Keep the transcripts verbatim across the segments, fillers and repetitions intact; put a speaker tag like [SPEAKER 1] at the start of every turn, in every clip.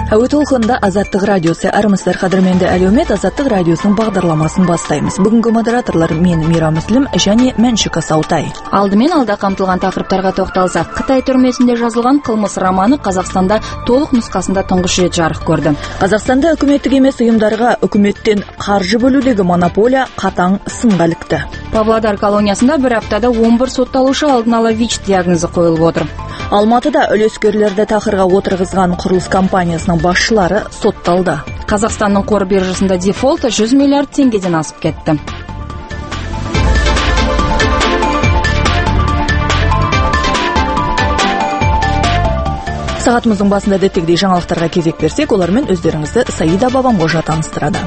[SPEAKER 1] Әуе толқынында Азаттық радиосы. Армысыздар, қадірменді әлеумет, Азаттық радиосының бағдарламасын бастаймыз. Бүгінгі модераторлар мен Мира Мүслім және Мәншүк Асаутай.
[SPEAKER 2] Алдымен алда қамтылған тақырыптарға тоқталсақ, Қытай түрмесінде жазылған қылмыс романы Қазақстанда толық нұсқасында тұңғыш рет жарық көрді.
[SPEAKER 1] Қазақстанда үкіметтік емес ұйымдарға үкіметтен қаржы бөлудегі монополия қатаң сынға ілікті.
[SPEAKER 2] Павлодар колониясында бір аптада он бір сотталушы алдын ала ВИЧ диагнозы қойылып отыр.
[SPEAKER 1] Алматыда үлескерлерді тақырға отырғызған құрылыс компаниясының басшылары сотталды.
[SPEAKER 2] Қазақстанның қор биржасында дефолт жүз миллиард теңгеден асып кетті.
[SPEAKER 1] Сағатымыздың басында әдеттегідей жаңалықтарға кезек берсек, олармен өздеріңізді Саида Бабамғожа таныстырады.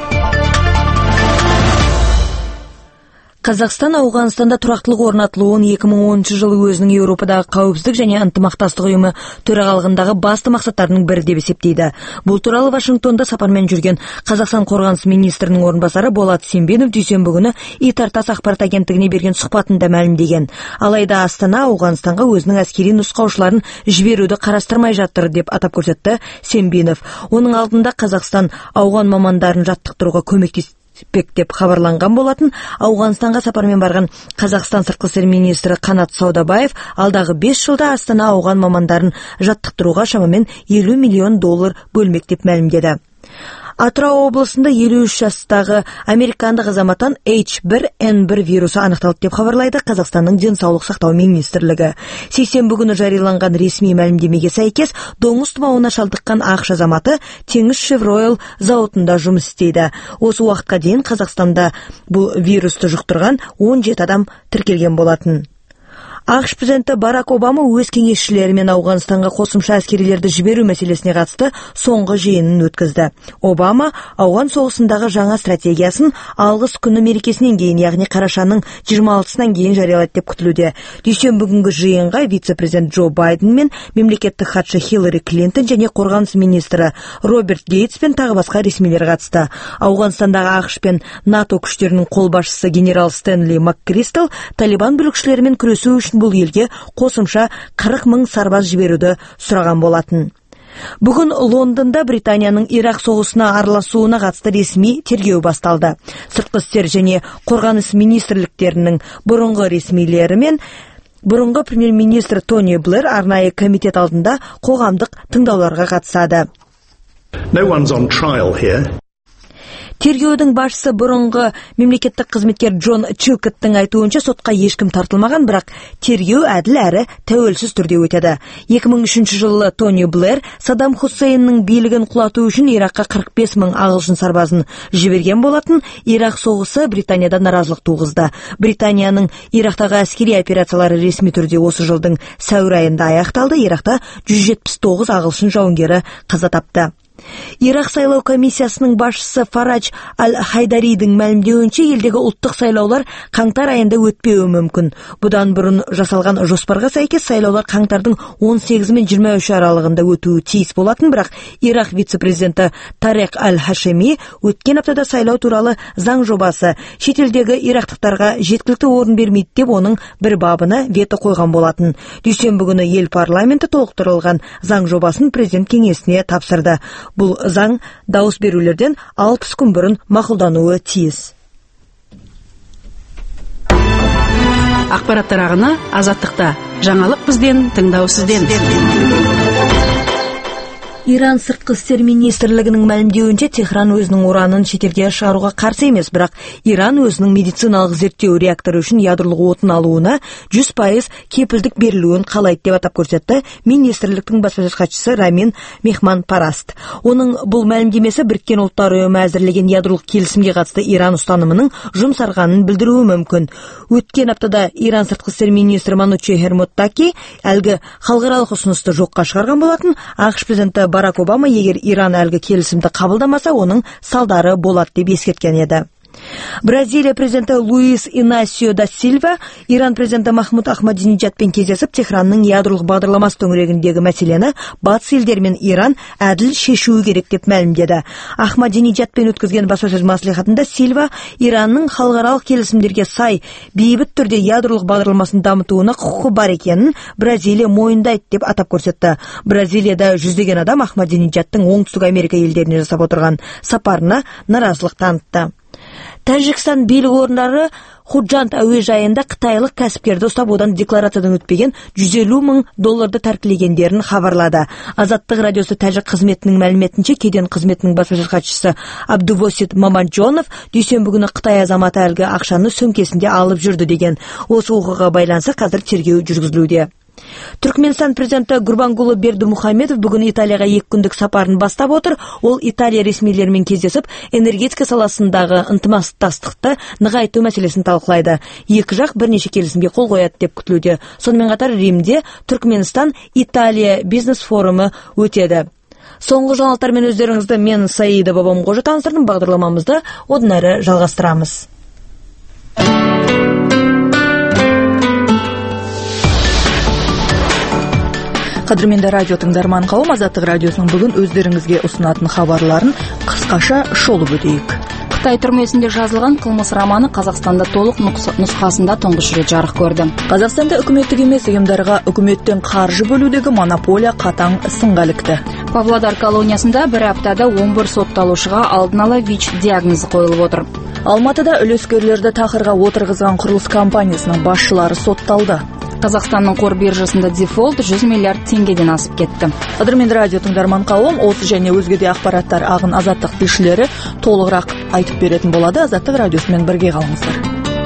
[SPEAKER 1] Қазақстан Ауғанстанда тұрақтылық орнатылуын екі мың оныншы жылы өзінің Еуропадағы қауіпсіздік және ынтымақтастық ұйымы төрағалығындағы басты мақсаттарының бірі деп есептейді. Бұл туралы Вашингтонда сапармен жүрген Қазақстан қорғаныс министрінің орынбасары Болат Сембинов дүйсенбі күні ИТАР-тасс ақпарат агенттігіне берген сұхбатында мәлімдеген. Алайда Астана Ауғанстанға өзінің әскери нұсқаушыларын жіберуді қарастырмай жатыр деп атап көрсетті Сембинов. Оның алдында Қазақстан ауған мамандарын жаттықтыруға көмектесті деп хабарланған болатын. Ауғанстанға сапармен барған Қазақстан сыртқы істер министрі Қанат Саудабаев алдағы бес жылда Астана ауған мамандарын жаттықтыруға шамамен елу миллион доллар бөлмек деп мәлімдеді. Атырау облысында елу үш жастағы американдық азаматтан эйч бір эн бір вирусы анықталды деп хабарлайды Қазақстанның денсаулық сақтау министрлігі. Сейсенбі күні жарияланған ресми мәлімдемеге сәйкес, доңыз тұмауына шалдыққан ақш азаматы Теңіз Шевройл зауытында жұмыс істейді. Осы уақытқа дейін Қазақстанда бұл вирусты жұқтырған он жеті адам тіркелген болатын. ақш президенті Барак Обама өз кеңесшілерімен Ауғанстанға қосымша әскерилерді жіберу мәселесіне қатысты соңғы жиынын өткізді. Обама ауған соғысындағы жаңа стратегиясын алғыс күні мерекесінен кейін, яғни қарашаның жиырма алтысынан кейін жариялайды деп күтілуде. Дүйсенбі күнгі жиынға вице-президент Джо Байден мен мемлекеттік хатшы Хиллари Клинтон және қорғаныс министрі Роберт Гейтс пен тағы басқа ресмилер қатысты. Ауғанстандағы ақш пен НАТО күштерінің қолбасшысы генерал Стэнли МакКристал Талибан бүлікшілерімен күресу үшін бұл елге қосымша қырық мың сарбаз жіберуді сұраған болатын. Бүгін Лондонда Британияның Ирақ соғысына араласуына қатысты ресми тергеу басталды. Сыртқы істер және қорғаныс министрліктерінің бұрынғы ресмилері мен бұрынғы премьер-министр Тони Блэр арнайы комитет алдында қоғамдық тыңдауларға қатысады.
[SPEAKER 3] No one's on trial here.
[SPEAKER 1] Тергеудің басшысы бұрынғы мемлекеттік қызметкер Джон Чилкеттің айтуынша сотқа ешкім тартылмаған, бірақ тергеу әділ әрі тәуелсіз түрде өтеді. екі мың үшінші жылы Тони Блэр Саддам Хусейннің билігін құлату үшін Иракқа қырық бес мың ағылшын сарбазын жіберген болатын. Ирақ соғысы Британияда наразылық туғызды. Британияның Ирақтағы әскери операциялары ресми түрде осы жылдың сәуір айында аяқталды. Ирақта жүз жетпіс тоғыз ағылшын жауынгері қаза тапты. Ирақ сайлау комиссиясының басшысы Фарадж Аль-Хайдаридің мәлімдеуінше, елдегі ұлттық сайлаулар қаңтар айында өтпеуі мүмкін. Бұдан бұрын жасалған жоспарға сәйкес сайлаулар қаңтардың он сегізі мен жиырма үші аралығында өтуі тиіс болатын, бірақ Ирақ вице-президенті Тарек Аль-Хашеми өткен аптада сайлау туралы заң жобасы шетелдегі ирақтықтарға жеткілікті орын бермейді деп оның бір бабына вето қойған болатын. Дүйсенбі күні ел парламенті толықтырылған заң жобасын президент кеңесіне тапсырды. Бұл заң дауыс берулерден алпыс күн бұрын мақұлдануы тиіс.
[SPEAKER 4] Ақпараттар ағыны Азаттықта. Жаңалық бізден, тыңдау сізден.
[SPEAKER 1] Иран сыртқы істер министрлігінің мәлімдеуінше Техран өзінің уранын шетелге шығаруға қарсы емес, бірақ Иран өзінің медициналық зерттеу реакторы үшін ядролық отын алуына жүз пайыз кепілдік берілуін қалайды деп атап көрсетті министрліктің баспасөз хатшысы Рамин Мехманпараст. Оның бұл мәлімдемесі Біріккен ұлттар ұйымы әзірлеген ядролық келісімге қатысты Иран ұстанымының жұмсарғанын білдіруі мүмкін. Өткен аптада Иран сыртқы істер министрі Манучехер Моттаки әлгі халықаралық ұсынысты жоққа шығарған болатын. ақш президенті Барак Обама егер Иран әлгі келісімді қабылдамаса, оның салдары болады деп ескерткен еді. Бразилия президенті Луис Инасио да Сильва Иран президенті Махмуд Ахмадинеджадпен кездесіп, Техранның ядролық бағдарламасы төңірегіндегі мәселені батыс елдері мен Иран әділ шешуі керек деп мәлімдеді. Ахмадинеджадпен өткізген баспасөз мәслихатында Сильва Иранның халықаралық келісімдерге сай бейбіт түрде ядролық бағдарламасын дамытуына құқы бар екенін Бразилия мойындайды деп атап көрсетті. Бразилияда жүздеген адам Ахмадинеджадтың Оңтүстік Америка елдеріне жасап отырған сапарына наразылық танытты. Тәжікстан билік орындары Худжанд әуежайында қытайлық кәсіпкерді ұстап, одан декларациядан өтпеген жүз елу мың долларды тәркілегендерін хабарлады. Азаттық радиосы тәжік қызметінің мәліметінше, кеден қызметінің баспасөз хатшысы Абдувосит Мамаджонов дүйсенбі күні Қытай азаматы әлгі ақшаны сөмкесінде алып жүрді деген. Осы оқиғаға байланысты қазір тергеу жүргізілуде. Түркменстан президенті Гурбангулы Бердімұхамедов бүгін Италияға екі күндік сапарын бастап отыр. Ол Италия ресмилерімен кездесіп, энергетика саласындағы ынтымақтастықты нығайту мәселесін талқылайды. Екі жақ бірнеше келісімге қол қояды деп күтілуде. Сонымен қатар Римде Түркменстан Италия бизнес форумы өтеді. Соңғы жаңалықтармен өздеріңізді мен Саида Бабамқожа таныстырдым. Бағдарламамызды одан әрі жалғастырамыз.
[SPEAKER 5] Қадірменді радио тыңдарман қауым, Азаттық радиосының бүгін өздеріңізге ұсынатын хабарларын қысқаша шолып өтейік.
[SPEAKER 2] Қытай түрмесінде жазылған қылмыс романы Қазақстанда толық нұсқасында тұңғыш рет жарық көрді.
[SPEAKER 5] Қазақстанда үкіметтік емес ұйымдарға үкіметтен қаржы бөлудегі монополия қатаң сынға ілікті.
[SPEAKER 2] Павлодар колониясында бір аптада он бір сотталушыға алдын ала ВИЧ диагнозы қойылып отыр.
[SPEAKER 5] Алматыда үлескерлерді тақырға отырғызған құрылыс компаниясының басшылары сотталды.
[SPEAKER 2] Қазақстанның қор биржасында дефолт жүз миллиард теңгеден асып кетті.
[SPEAKER 5] Қадірменді радио тыңдарман қауым, осы және өзге де ақпараттар ағын Азаттық тілшілері толығырақ айтып беретін болады. Азаттық радиосымен бірге қалыңыздар.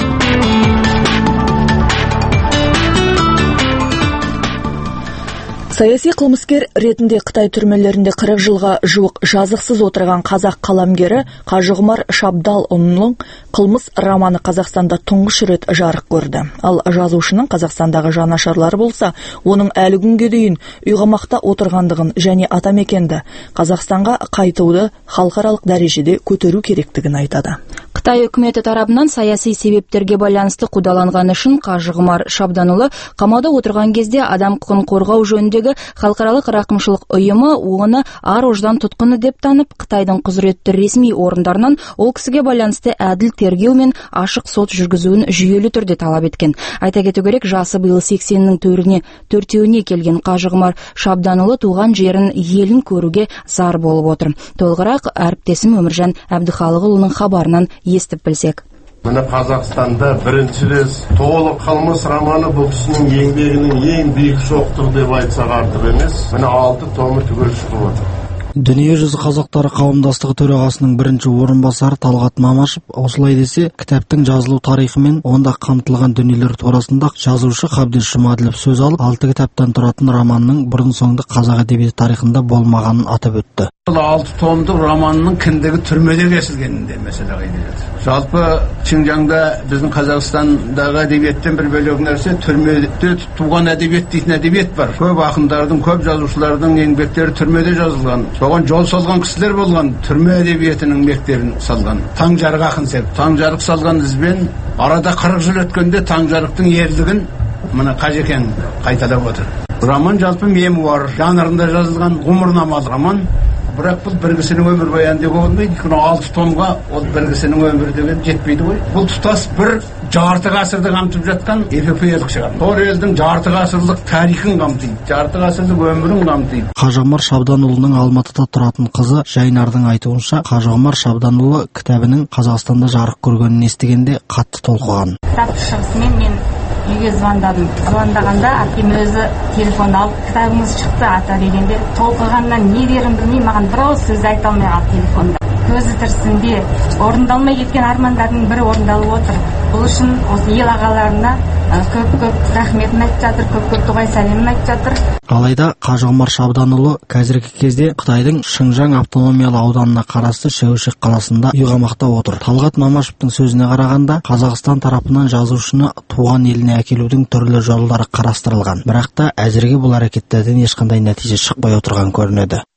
[SPEAKER 5] Саяси қылмыскер ретінде Қытай түрмелерінде қырық жылға жуық жазықсыз отырған қазақ қаламгері Қажығұмар Шабдалұлының қылмыс романы Қазақстанда тұңғыш рет жарық көрді. Ал жазушының Қазақстандағы жанашырлары болса, оның әлі күнге дейін үйқамақта отырғандығын және атамекенді Қазақстанға қайтуды халықаралық дәрежеде көтеру керектігін айтады.
[SPEAKER 2] Қытай үкіметі тарапынан саяси себептерге байланысты қудаланған үшін Қажығұмар Шабданұлы қамауда отырған кезде адам құқығын қорғау жөніндегі халықаралық рақымшылық ұйымы оны ар-ождан тұтқыны деп танып, Қытайдың құзыретті ресми орындарынан ол кісіге байланысты әділ тергеу мен ашық сот жүргізуін жүйелі түрде талап еткен. Айта кету керек, жасы биыл сексеннің төріне төртеуіне келген Қажығұмар Шабданұлы туған жерін, елін көруге зар болып отыр. Толығырақ әріптесім Өміржан Әбдіхалықұлының хабарынан естіп білсек.
[SPEAKER 6] Міне Қазақстанда бірінші рет толық қылмыс романы бұл кісінің еңбегінің ең биік шоқтығы деп айтсақ артық емес. Міне алты томы түгел шығып отыр.
[SPEAKER 7] Дүниежүзі қазақтары қауымдастығы төрағасының бірінші орынбасары Талғат Мамашев осылай десе, кітаптың жазылу тарихы мен онда қамтылған дүниелер турасында жазушы Қабдеш Жұмаділов сөз алып, алты кітаптан тұратын романның бұрын-соңды қазақ әдебиеті тарихында болмағанын атап өтті.
[SPEAKER 8] Алты томдық романның кіндігі түрмеде кесілгенінде мәселе қайдеді. Жалпы Шинжаңда біздің Қазақстандағы әдебиеттен бір бөлек нәрсе түрмеде туған әдебиет дейтін әдебиет бар. Көп ақындардың, көп жазушылардың еңбектері түрмеде жазылған. Соған жол салған кісілер болған, түрме әдебиетінің мектебін салған. Таңжарық ақын сеп, Таңжарық салған ізбен арада қырық жыл өткенде Таңжарықтың ерлігін мына Қажекең қайталап отыр. Роман жалпы мемуар жанрында жазылған ғұмырнамалы роман. Бірақ бұл бір кісінің өмір баяны деуге болмайды. Өйткені алты томға ол бір кісінің өмірі деген жетпейді ғой. Бұл тұтас бір жарты ғасырды қамтып жатқан эпопеялық шығар. Сол елдің жарты ғасырлық тарихын қамтиды, жарты ғасырлық өмірін қамтиды.
[SPEAKER 7] Қажығұмар Шабданұлының Алматыда тұратын қызы Жайнардың айтуынша, Қажығұмар Шабданұлы кітабының Қазақстанда жарық көргенін естігенде қатты толқыған.
[SPEAKER 9] Кітап шығысымен мен үйге звондадым. Звондағанда әкем өзі телефонды алып, кітабыңыз шықты ата дегенде, толқығаннан не дерін білмей, маған бір ауыз сөз айта алмай қалды телефонда. Көзі тірісінде орындалмай кеткен армандардың бірі орындалып отыр. Бұл үшін осы ел ағаларына көп-көп рахметін айтып жатыр, көп-көп дұғай сәлемін айтып жатыр.
[SPEAKER 7] Алайда Қажығұмар Шабданұлы қазіргі кезде Қытайдың Шинжаң автономиялы ауданына қарасты Шәуешек қаласында үйқамақта отыр. Талғат Мамашевтың сөзіне қарағанда, Қазақстан тарапынан жазушыны туған еліне әкелудің түрлі жолдары қарастырылған. Бірақ та әзірге бұл әрекеттерден ешқандай нәтиже шықпай отырған көрінеді.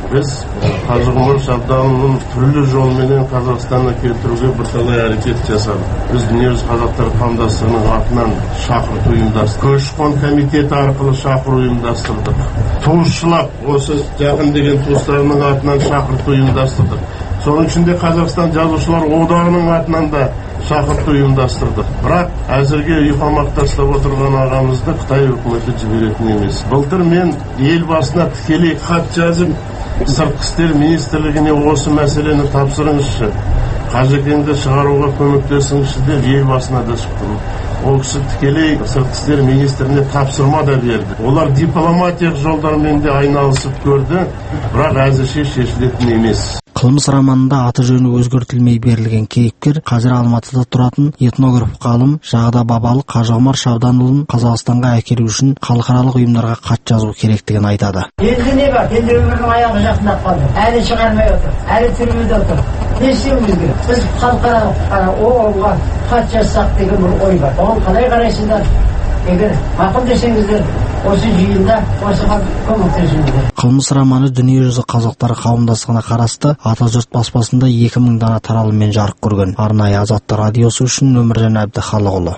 [SPEAKER 6] біз Қажығұмар Шабдалұлын түрлі жолменен Қазақстанға келтіруге бірталай әрекет жасадық. Біз дүниежүзі қазақтар қауымдастығының атынан шақырту ұйымдастырдық. Көші-қон комитеті арқылы шақыру ұйымдастырдық. Туысшылап, осы жақын деген туыстарының атынан шақырту ұйымдастырдық. Соның ішінде Қазақстан жазушылар одағының атынан да шақырту ұйымдастырдық. Бірақ әзірге үйқамақ тастап отырған ағамызды Қытай үкіметі жіберетін емес. Былтыр мен елбасына тікелей хат жазып, сыртқы істер министрлігіне осы мәселені тапсырыңызшы, Қажекеңді шығаруға көмектесіңізші деп елбасына да шықтым. Ол кісі тікелей сыртқы істер министріне тапсырма да берді. Олар дипломатиялық жолдармен де айналысып көрді, бірақ әзірше шешілетін емес.
[SPEAKER 7] Қылмыс романында аты жөні өзгертілмей берілген кейіпкер қазір Алматыда тұратын этнограф ғалым Жағда Бабалы Қажығұмар Шабданұлын Қазақстанға әкелу үшін халықаралық ұйымдарға хат жазу керектігін айтады.
[SPEAKER 10] Енді не бар? Енді өмірдің аяғы жақындап қалды. Әлі шығармай отыр, әлі түрмеде отыр. Не істеуіміз керек? Біз халықаралық ұйымға хат жазсақ деген бір ой бар. Оған қалай қарайсыздар? Егер мақұл десеңіздер, осы жиында осыған көмектесіңіздер.
[SPEAKER 7] Қылмыс романы дүниежүзі қазақтары қауымдастығына қарасты Атажұрт баспасында екі мың дана таралыммен жарық көрген. Арнайы Азаттық радиосы үшін Өміржан Әбдіхалықұлы.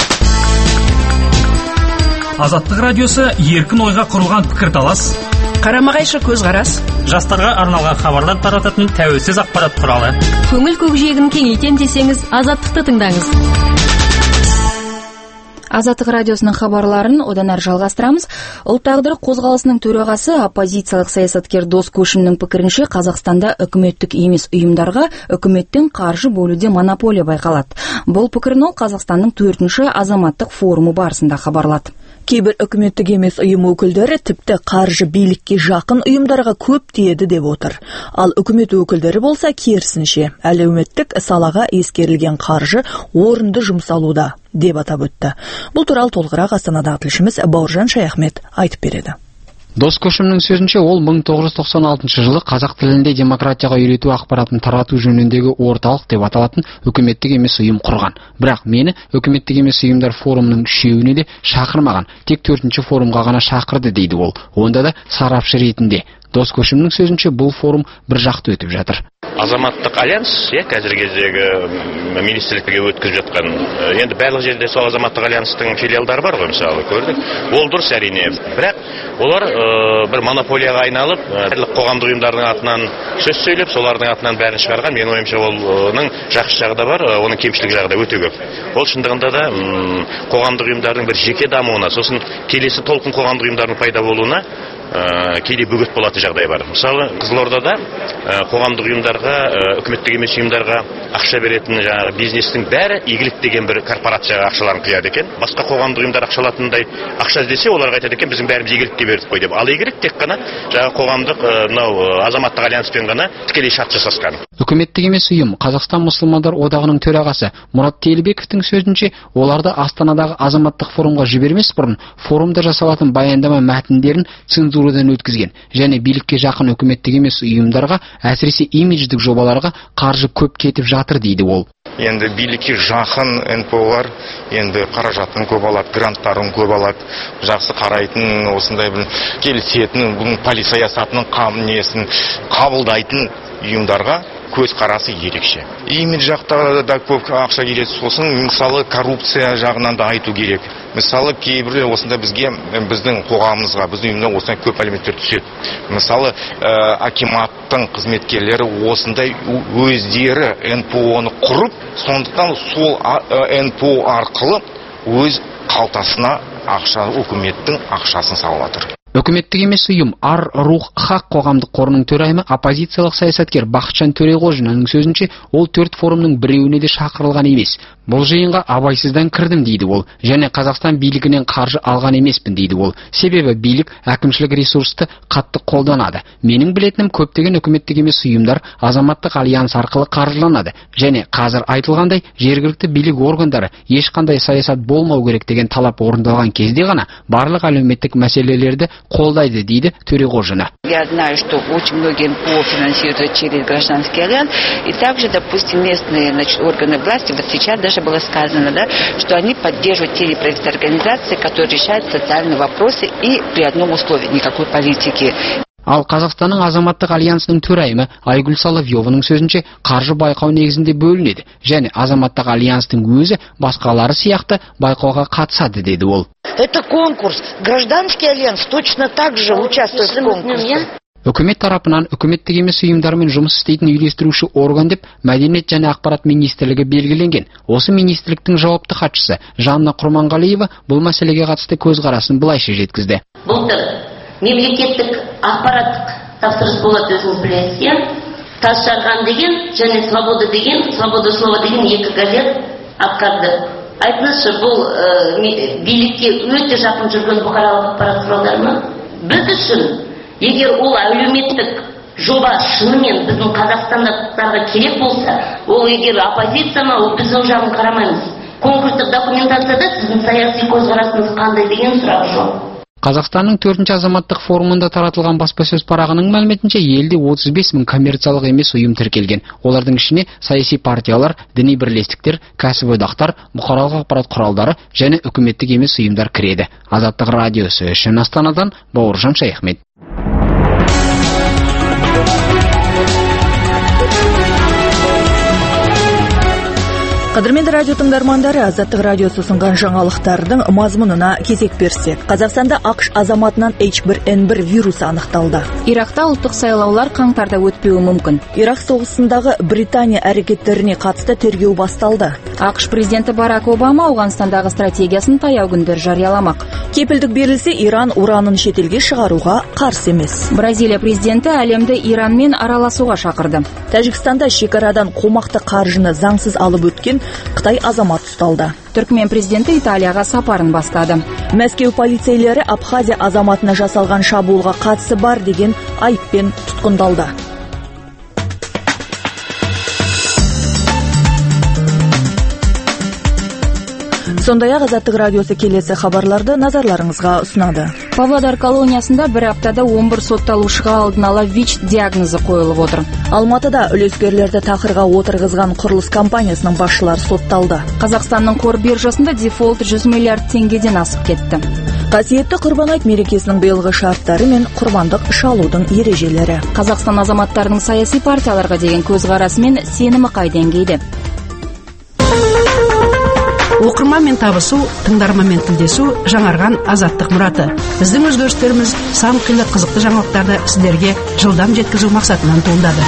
[SPEAKER 11] Азаттық радиосы еркін ойға құрылған пікірталас,
[SPEAKER 4] қарама-қайшы көзқарас,
[SPEAKER 11] жастарға арналған хабарлар тарататын тәуелсіз ақпарат құралы.
[SPEAKER 12] Көңіл көкжиегін кеңейтем десеңіз, Азаттықты тыңдаңыз.
[SPEAKER 2] Азаттық радиосының хабарларын одан әрі жалғастырамыз. Ұлт тағдыры қозғалысының төрағасы, оппозициялық саясаткер Дос Көшімнің пікірінше, Қазақстанда үкіметтік емес ұйымдарға үкіметтің қаржы бөлуде монополия байқалады. Бұл пікірін ол Қазақстанның төртінші азаматтық форумы барысында хабарлады.
[SPEAKER 5] Кейбір үкіметтік емес ұйым өкілдері тіпті қаржы билікке жақын ұйымдарға көп тиеді деп отыр. Ал үкімет өкілдері болса керісінше, әлеуметтік салаға ескерілген қаржы орынды жұмсалуда деп атап өтті. Бұл туралы толығырақ Астанадағы тілшіміз Бауыржан Шаяхмет айтып береді.
[SPEAKER 13] Дос Көшімнің сөзінше, ол мың тоғыз жүз тоқсан алтыншы жылы қазақ тілінде демократияға үйрету ақпаратын тарату жөніндегі орталық деп аталатын үкіметтік емес ұйым құрған. Бірақ мені үкіметтік емес ұйымдар форумының үшеуіне де шақырмаған, тек төртінші форумға ғана шақырды дейді ол. Онда да сарапшы ретінде. Дос Көшімнің сөзінше, бұл форум бір жақты өтіп жатыр.
[SPEAKER 14] Азаматтық альянс, иә, қазіргі кездегі министрлікке өткізіп жатқан. Енді барлық жерде сол азаматтық альянстың филиалдары бар ғой, мысалы, көрдік. Ол дұрыс әрине. Бірақ олар бір монополияға айналып, барлық қоғамдық ұйымдардың атынан сөз сөйлеп, солардың атынан бәрін шығарған. Менің ойымша, оның жақсы жағы да бар, оның кемшілік жағы да өте көп. Ол шындығында да қоғамдық ұйымдардың бір жеке дамуына, сосын келесі толқын қоғамдық ұйымдардың пайда болуына кейде бөгет болатын жағдай бар. Мысалы, Қызылордада қоғамдық ұйымдарға, үкіметтік емес ұйымдарға ақша беретін жаңағы бизнестің бәрі игілік деген бір корпорацияға ақшаларын құяды екен. Басқа қоғамдық ұйымдар ақшалатындай ақша іздесе, оларға айтады екен, біздің бәріміз игілікке бердік қой деп. Ал игілік тек қана жаңағы қоғамдық мынау азаматтық альянспен ғана тікелей шарт жасасқан.
[SPEAKER 13] Үкіметтік емес ұйым Қазақстан мұсылмандар одағының төрағасы Мұрат Телібековтің сөзінше, оларды Астанадағы азаматтық форумға жібермес бұрын форумда жасалатын баяндама мәтіндерін цензурадан өткізген және билікке жақын үкіметтік емес ұйымдарға, әсіресе имидждік жобаларға қаржы көп кетіп жатыр дейді ол.
[SPEAKER 15] Енді билікке жақын эн пэ олар енді қаражатын көп алады, гранттарын көп алады, жақсы қарайтын, осындай бір келісетін, бұның полиция саясатының қамнесін қабылдайтын ұйымдарға көз қарасы ерекше. Имидж жақта да көп ақша келеді, сосын мысалы коррупция жағынан да айту керек. Мысалы кейбір осында бізге, біздің қоғамымызға, біздің ұйымнан осындай көп әлеуметтер түседі. Мысалы акиматтың қызметкерлері осындай өздері эн пэ оны құрып, сондықтан сол эн пэ о арқылы өз қалтасына ақша, үкіметтің ақшасын салып жатыр.
[SPEAKER 13] Үкіметтік емес ұйым Ар-Рух Хақ қоғамдық қорының төрайымы оппозициялық саясаткер Бақытжан Төреғожинның сөзінше, ол төрт форумның біреуіне де шақырылған емес. Бұл жиынға абайсыздан кірдім дейді ол, және Қазақстан билігінен қаржы алған емеспін дейді ол. Себебі билік әкімшілік ресурсты қатты қолданады. Менің білетінім, көптеген үкіметтік емес ұйымдар азаматтық альянс арқылы қаржыланады, және қазір айтылғандай жергілікті билік органдары ешқандай саясат болмау керек деген талап орындалған кезде ғана барлық әлеуметтік мәселелерді қолдайды дейді Төреғожина.
[SPEAKER 16] Я знаю, что очень многие эн пэ о финансируются через гражданский альянс, и также, допустим, местные, значит, органы власти, вот сейчас даже было сказано, да, что они поддерживают те неправительственные организации, которые решают социальные вопросы и при одном условии — никакой политики.
[SPEAKER 13] Ал Қазақстанның азаматтық альянсының төрайымы Айгүл Соловьеваның сөзінше, қаржы байқау негізінде бөлінеді, және азаматтық альянстың өзі басқалары сияқты байқауға қатысады, деді ол.
[SPEAKER 17] Это конкурс. Гражданский альянс точно так же участвует в конкурсе.
[SPEAKER 13] Үкімет тарапынан үкіметтік емес ұйымдармен жұмыс істейтін үйлестіруші орган деп Мәдениет және ақпарат министрлігі белгіленген. Осы министрліктің жауапты хатшысы Жанна Құрманғалиева бұл мәселеге қатысты көзқарасын былайша жеткізді.
[SPEAKER 18] Былтыр мемлекеттік ақпараттық тапсырыс болады, өзіңіз білесіздер. Тас жарған деген және Свобода деген, Свобода слова деген екі газет атқарды. Айтыңызшы, бұл билікке өте жақын жүрген бұқаралық ақпарат құралдары ма? Біз үшін, егер ол әлеуметтік жоба шынымен біздің қазақстандықтарға керек болса, ол егер оппозиция ма, ол біз ол жағын қарамаймыз. Конкурстық документацияда сіздің саяси көзқарасыңыз қандай деген сұрақ жоқ.
[SPEAKER 13] Қазақстанның төртінші азаматтық форумында таратылған баспасөз парағының мәліметінше, елде отыз бес мың коммерциялық емес ұйым тіркелген. Олардың ішіне саяси партиялар, діни бірлестіктер, кәсіподақтар, бұқаралық ақпарат құралдары және үкіметтік емес ұйымдар кіреді. Азаттық радиосы үшін Астанадан Бауыржан Шайхмет.
[SPEAKER 5] Қадірменді радио тыңдармандары, Азаттық радиосы ұсынған жаңалықтардың мазмұнына кезек берсек. Қазақстанда ақш азаматынан эйч бір эн бір вирусы анықталды.
[SPEAKER 2] Иракта ұлттық сайлаулар қаңтарда өтпеуі мүмкін.
[SPEAKER 5] Ирак соғысындағы Британия әрекеттеріне қатысты тергеу басталды.
[SPEAKER 2] ақш президенті Барак Обама Ауғанстандағы стратегиясын таяу күндер жарияламақ.
[SPEAKER 5] Кепілдік берілсе, Иран уранын шетелге шығаруға қарсы емес.
[SPEAKER 2] Бразилия президенті әлемді Иранмен араласуға шақырды.
[SPEAKER 5] Тәжікстанда шекарадан қомақты қаржыны заңсыз алып өткен Қытай азамат ұсталды.
[SPEAKER 2] Түркмен президенті Италияға сапарын бастады.
[SPEAKER 5] Мәскеу полицейлері Абхазия азаматына жасалған шабуылға қатысы бар деген айыппен тұтқындалды. Сондай-ақ Азаттық радиосы келесі хабарларды назарларыңызға ұсынады.
[SPEAKER 2] Павлодар колониясында бір аптада он бір сотталушыға алдын ала ВИЧ диагнозы қойылып отыр.
[SPEAKER 5] Алматыда үлескерлерді тақырға отырғызған құрылыс компаниясының басшылары сотталды.
[SPEAKER 2] Қазақстанның қор биржасында дефолт жүз миллиард теңгеден асып кетті.
[SPEAKER 5] Қасиетті Құрбан айт мерекесінің биылғы шарттары мен құрбандық шалудың ережелері.
[SPEAKER 2] Қазақстан азаматтарының саяси партияларға деген көзқарасы мен сенімі қай деңгейде?
[SPEAKER 4] Оқырманмен табысу, тыңдарманмен тілдесу жаңарған азаттық мұраты. Біздің өзгерістеріміз сан қилы қызықты жаңалықтарды сіздерге жылдам жеткізу мақсатынан туындады.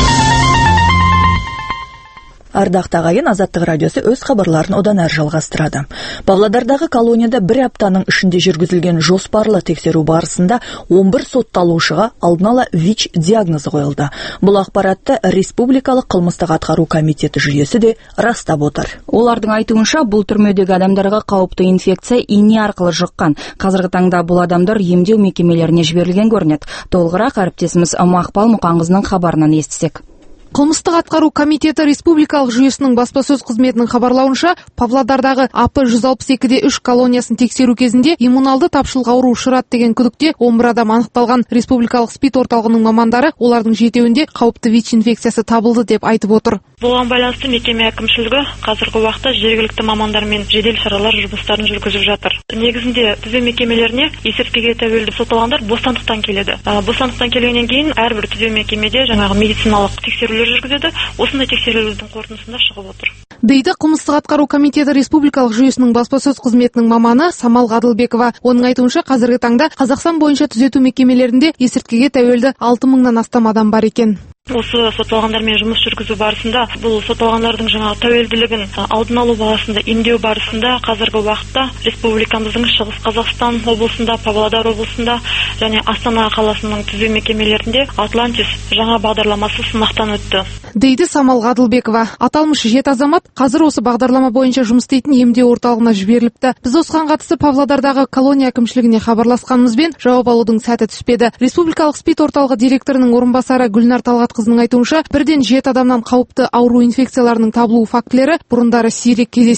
[SPEAKER 5] Ардақты ағайын, Азаттық радиосы өз хабарларын одан әрі жалғастырады. Павлодардағы колонияда бір аптаның ішінде жүргізілген жоспарлы тексеру барысында он бір сотталушыға алдын ала ВИЧ диагнозы қойылды. Бұл ақпаратты Республикалық қылмыстық атқару комитеті жүйесі де растап отыр.
[SPEAKER 2] Олардың айтуынша, бұл түрмедегі адамдарға қауіпті инфекция ине арқылы жұққан. Қазіргі таңда бұл адамдар емдеу мекемелеріне жіберілген көрінеді. Толығырақ әріптесіміз Мақпал Мұқаңғызының хабарынан естісек.
[SPEAKER 19] Қылмыстық атқару комитеті республикалық жүйесінің баспасөз қызметінің хабарлауынша, Павлодардағы А П жүз алпыс екі де үш колониясын тексеру кезінде иммуналды тапшылық ауру ұшырады деген күдікте он бір адам анықталған. Республикалық СПИД орталығының мамандары олардың жетеуінде қауіпті ВИЧ инфекциясы табылды деп айтып отыр.
[SPEAKER 20] Бұған байланысты мекеме әкімшілігі қазіргі уақытта жергілікті мамандармен жедел шаралар жұмыстарын жүргізіп жатыр. Негізінде түзеу мекемелеріне есірткіге тәуелді сотталғандар бостандықтан келеді. Бостандықтан келгеннен кейін әрбір түзеу мекемеде жаңағы медициналық тексерулер жүргізеді. Осындай тексерулердің қорытындысында шығып отыр.
[SPEAKER 19] Дейді қылмыстық атқару комитеті республикалық жүйесінің баспасөз қызметінің маманы Самал Ғадылбекова. Оның айтуынша, қазіргі таңда Қазақстан бойынша түзету мекемелерінде есірткіге тәуелді алты мыңнан астам адам бар екен.
[SPEAKER 20] Осы сотталғандармен жұмыс жүргізу барысында, бұл сотталғандардың жаңағы тәуелділігін алдын алу барысында, емдеу барысында қазіргі уақытта республикамыздың Шығыс Қазақстан облысында, Павлодар облысында және Астана қаласының түзеу мекемелерінде Атлантис жаңа бағдарламасы сынақтан өтті.
[SPEAKER 19] Дейді Самал Ғадылбекова. Аталмыш жеті азамат қазір осы бағдарлама бойынша жұмыс істейтін емдеу орталығына жіберіліпті. Біз осыған қатысты Павлодардағы колония әкімшілігіне хабарласқанымызбен жауап алудың сәті түспеді. Республикалық СПИД орталығы директорының орынбасары Гүлнар Талғат қызының айтуынша, бірден жеті адамнан қауіпті ауру инфекцияларының табылу фактілері бұрындары сирек кездескен.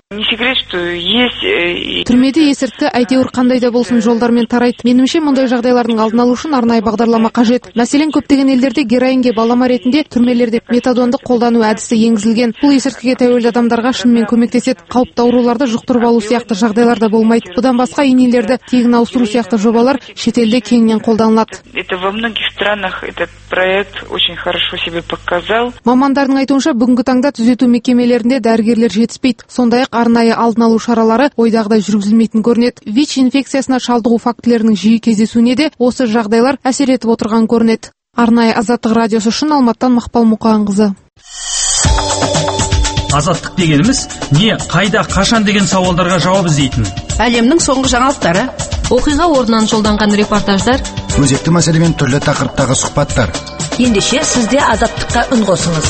[SPEAKER 21] Не секрет, что есть...
[SPEAKER 19] Түрмеде есірткі әйтеуір қандай да болсын жолдармен тарайды. Менімше мұндай жағдайлардың алдын алу үшін арнайы бағдарлама қажет. Мәселен, көптеген елдерде героинге балама ретінде түрмелерде метадонды қолдану әдісі енгізілген. Бұл есірткіге тәуелді адамдарға шынымен көмектеседі. Қауіпті ауруларды жұқтырып алу сияқты жағдайлар да болмайды. Бұдан басқа инелерді тегін ауыстыру сияқты жобалар шетелде кеңінен қолданылады.
[SPEAKER 21] Это во многих странах этот проект очень хорошо себе показал.
[SPEAKER 19] Мамандардың айтуынша, бүгінгі таңда түзету мекемелерінде дәрігерлер жетіспейді. Сондай-ақ арнайы алдын алу шаралары ойдағыдай жүргізілмейтін көрінеді. ВИЧ инфекциясына шалдығу фактілерінің жиі кездесуіне де осы жағдайлар әсер етіп отырған көрінеді. Арнайы Азаттық радиосы үшін Алматыдан Мақпал Мұқанқызы.
[SPEAKER 11] Азаттық дегеніміз не, қайда, қашан деген сауалдарға жауап іздейтін.
[SPEAKER 4] Әлемнің соңғы жаңалықтары,
[SPEAKER 12] оқиға орнынан жолданған репортаждар,
[SPEAKER 22] өзекті мәселемен түрлі тақырыптағы сұхбаттар.
[SPEAKER 1] Ендеше сізде Азаттыққа үн қосыңыз.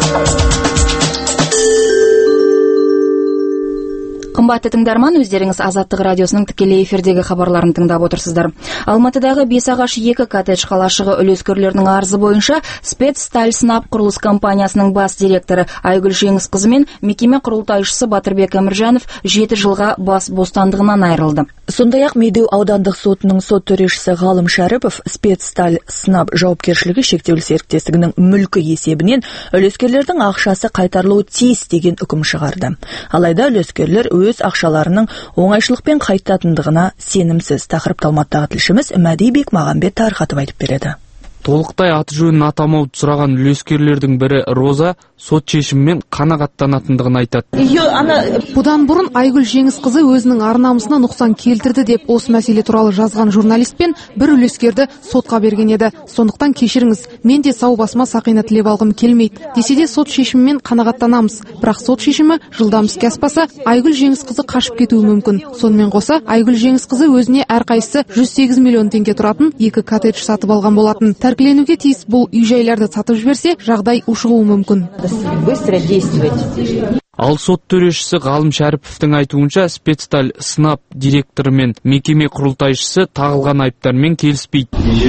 [SPEAKER 2] Қымбатты тыңдарман, өздеріңіз Азаттық радиосының тікелей эфирдегі хабарларын тыңдап отырсыздар. Алматыдағы Бесағаш екі коттедж қалашығы үлескерлерінің арызы бойынша Спецсталь-Снаб құрылыс компаниясының бас директоры Айгүл Жеңісқызы мен мекеме құрылтайшысы Батырбек Әміржанов жеті жылға бас бостандығынан айырылды.
[SPEAKER 5] Сондай-ақ Медеу аудандық сотының сот төрешісі Ғалым Шәріпов Спецсталь-Снаб жауапкершілігі шектеулі серіктестігінің мүлкі есебінен үлескерлердің ақшасы қайтарылуы тиіс деген үкім шығарды. Алайда үлескерлер өз ақшаларының оңайшылықпен қайтатындығына сенімсіз. Тақырыпты Алматыдағы тілшіміз Мәди Бекмағамбет тарқатып айтып береді.
[SPEAKER 23] Толықтай аты жөнін атамауды сұраған үлескерлердің бірі Роза сот шешімімен қанағаттанатындығын айтады.
[SPEAKER 19] Бұдан бұрын Айгүл Жеңісқызы өзінің ар-намысына нұқсан келтірді деп осы мәселе туралы жазған журналистпен бір үлескерді сотқа берген еді. Сондықтан кешіріңіз, мен де сау басыма сақина тілеп алғым келмейді. Десе де сот шешімімен қанағаттанамыз. Бірақ сот шешімі жылдам іске аспаса, Айгүл Жеңісқызы қашып кетуі мүмкін. Сонымен қоса, Айгүл Жеңісқызы өзіне әрқайсысы жүз сегіз миллион теңге тұратын екі коттедж сатып алған болатын. Тәркіленуге тиіс бұл үй-жайларды сатып жіберсе, жағдай ушығуы мүмкін.
[SPEAKER 2] Быстро действовать.
[SPEAKER 23] Ал сот төрешісі Ғалым Шәріповтің айтуынша Спецсталь-Снаб директоры мен мекеме құрылтайшысы тағылған айыптармен келіспейді.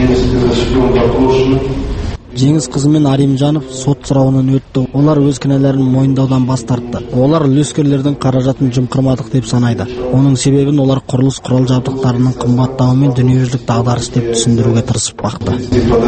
[SPEAKER 7] Жеңісқызы мен Аримжанов сот сұрауынан өтті. Олар өз кінәлерін мойындаудан бас тартты. Олар үлескерлердің қаражатын жымқырмадық деп санайды. Оның себебін олар құрылыс құрал жабдықтарының қымбаттауы мен дүниежүзілік дағдарыс деп түсіндіруге тырысып бақты.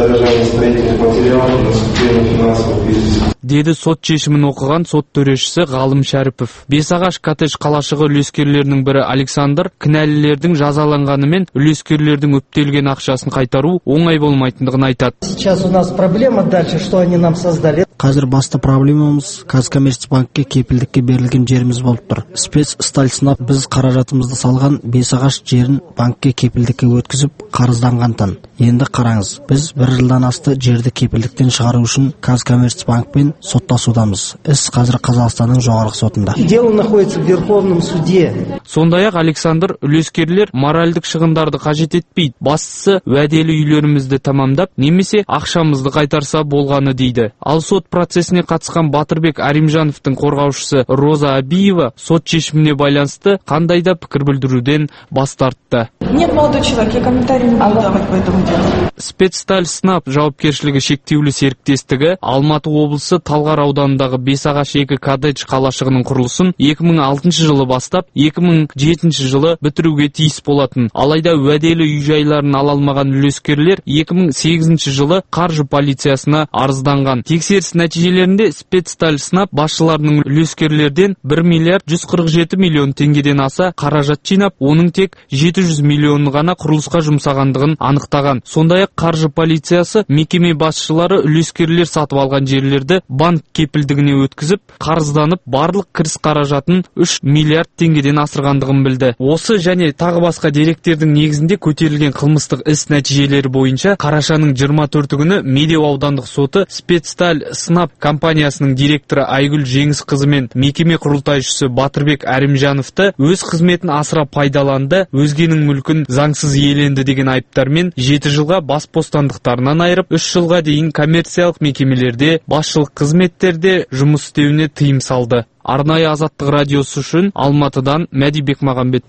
[SPEAKER 23] Деді сот шешімін оқыған сот төрешісі Ғалым Шәріпов. Бесағаш коттедж қалашығы үлескерлерінің бірі Александр кінәлілердің жазаланғаны мен үлескерлердің өптелген ақшасын қайтару оңай болмайтындығын айтады.
[SPEAKER 10] Сейчас у нас проблема дальше, что они нам создали.
[SPEAKER 7] Қазір басты проблемамыз Казкоммерцбанкке кепілдікке берілген жеріміз болып тұр. Спецсталь-Снаб біз қаражатымызды салған Бесағаш жерін банкке кепілдікке өткізіп қарызданғантын. Енді қараңыз, біз бір жылдан асты жерді кепілдіктен шығару үшін Казкоммерцбанкпен соттасудамыз. Іс қазір Қазақстанның жоғарғы сотында.
[SPEAKER 10] Дело находится в Верховном суде.
[SPEAKER 23] Сондай-ақ Александр үлескерлер моральдық шығындарды қажет етпейді. Бастысы уәделі үйлерімізді тамамдап, немесе ақшамызды қайтарса болғаны дейді. Ал сот процесіне қатысқан Батырбек Аримжановтың қорғаушысы Роза Абиева сот шешіміне байланысты қандай да пікір білдіруден бас тартты.
[SPEAKER 24] Нет, молодой человек, я комментарий не буду давать по этому делу.
[SPEAKER 23] Спецсталь-Снаб жауапкершілігі шектеулі серіктестігі Алматы облысы Талғар ауданындағы Бесағаш екі коттедж қалашығының құрылысын екі мың алтыншы жылы бастап, екі мың жетінші жылы бітіруге тиіс болатын. Алайда уәделі үй-жайларын ала алмаған үлескерлер екі мың сегізінші жылы қаржы полициясына арызданған. Тексеріс нәтижелерінде Спецсталь-Снаб басшыларының үлескерлерден бір миллиард жүз қырық жеті миллион теңгеден аса қаражат жинап, оның тек жеті жүз миллионын ғана құрылысқа жұмсағандығын анықтаған. Сондай-ақ қаржы полициясы мекеме басшылары үлескерлер сатып алған жерлерді банк кепілдігіне өткізіп, қарызданып, барлық кіріс қаражатын үш миллиард теңгеден асырғандығын білді. Осы және тағы басқа деректердің негізінде көтерілген қылмыстық іс нәтижелері бойынша қарашаның жиырма төрті күні Медеу аудандық соты Спецсталь-Снаб компаниясының директоры Айгүл Жеңісқызы мен мекеме құрылтайшысы Батырбек Әримжановты өз қызметін асыра пайдаланды, өзгенің мүлкін заңсыз иеленді деген айыптармен жеті жылға бас бостандықтарынан айырып, үш жылға дейін коммерциялық мекемелерде басшылық қызметтерде жұмыс істеуіне тыйым салды. Арнайы Азаттық радиосы үшін Алматыдан Мәди Бекмағамбет.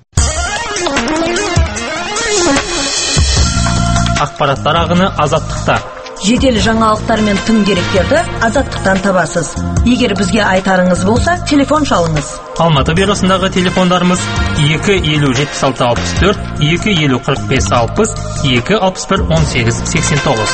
[SPEAKER 11] Ақпараттар ағыны Азаттықта.
[SPEAKER 1] жедел жаңалықтар мен тың деректерді Азаттықтан табасыз. Егер бізге айтарыңыз болса, телефон шалыңыз.
[SPEAKER 11] Алматы бюросындағы телефондарымыз екі елу жетпіс алты алпыс төрт, екі елу қырық бес алпыс, екі алпыс бір он сегіз сексен тоғыз.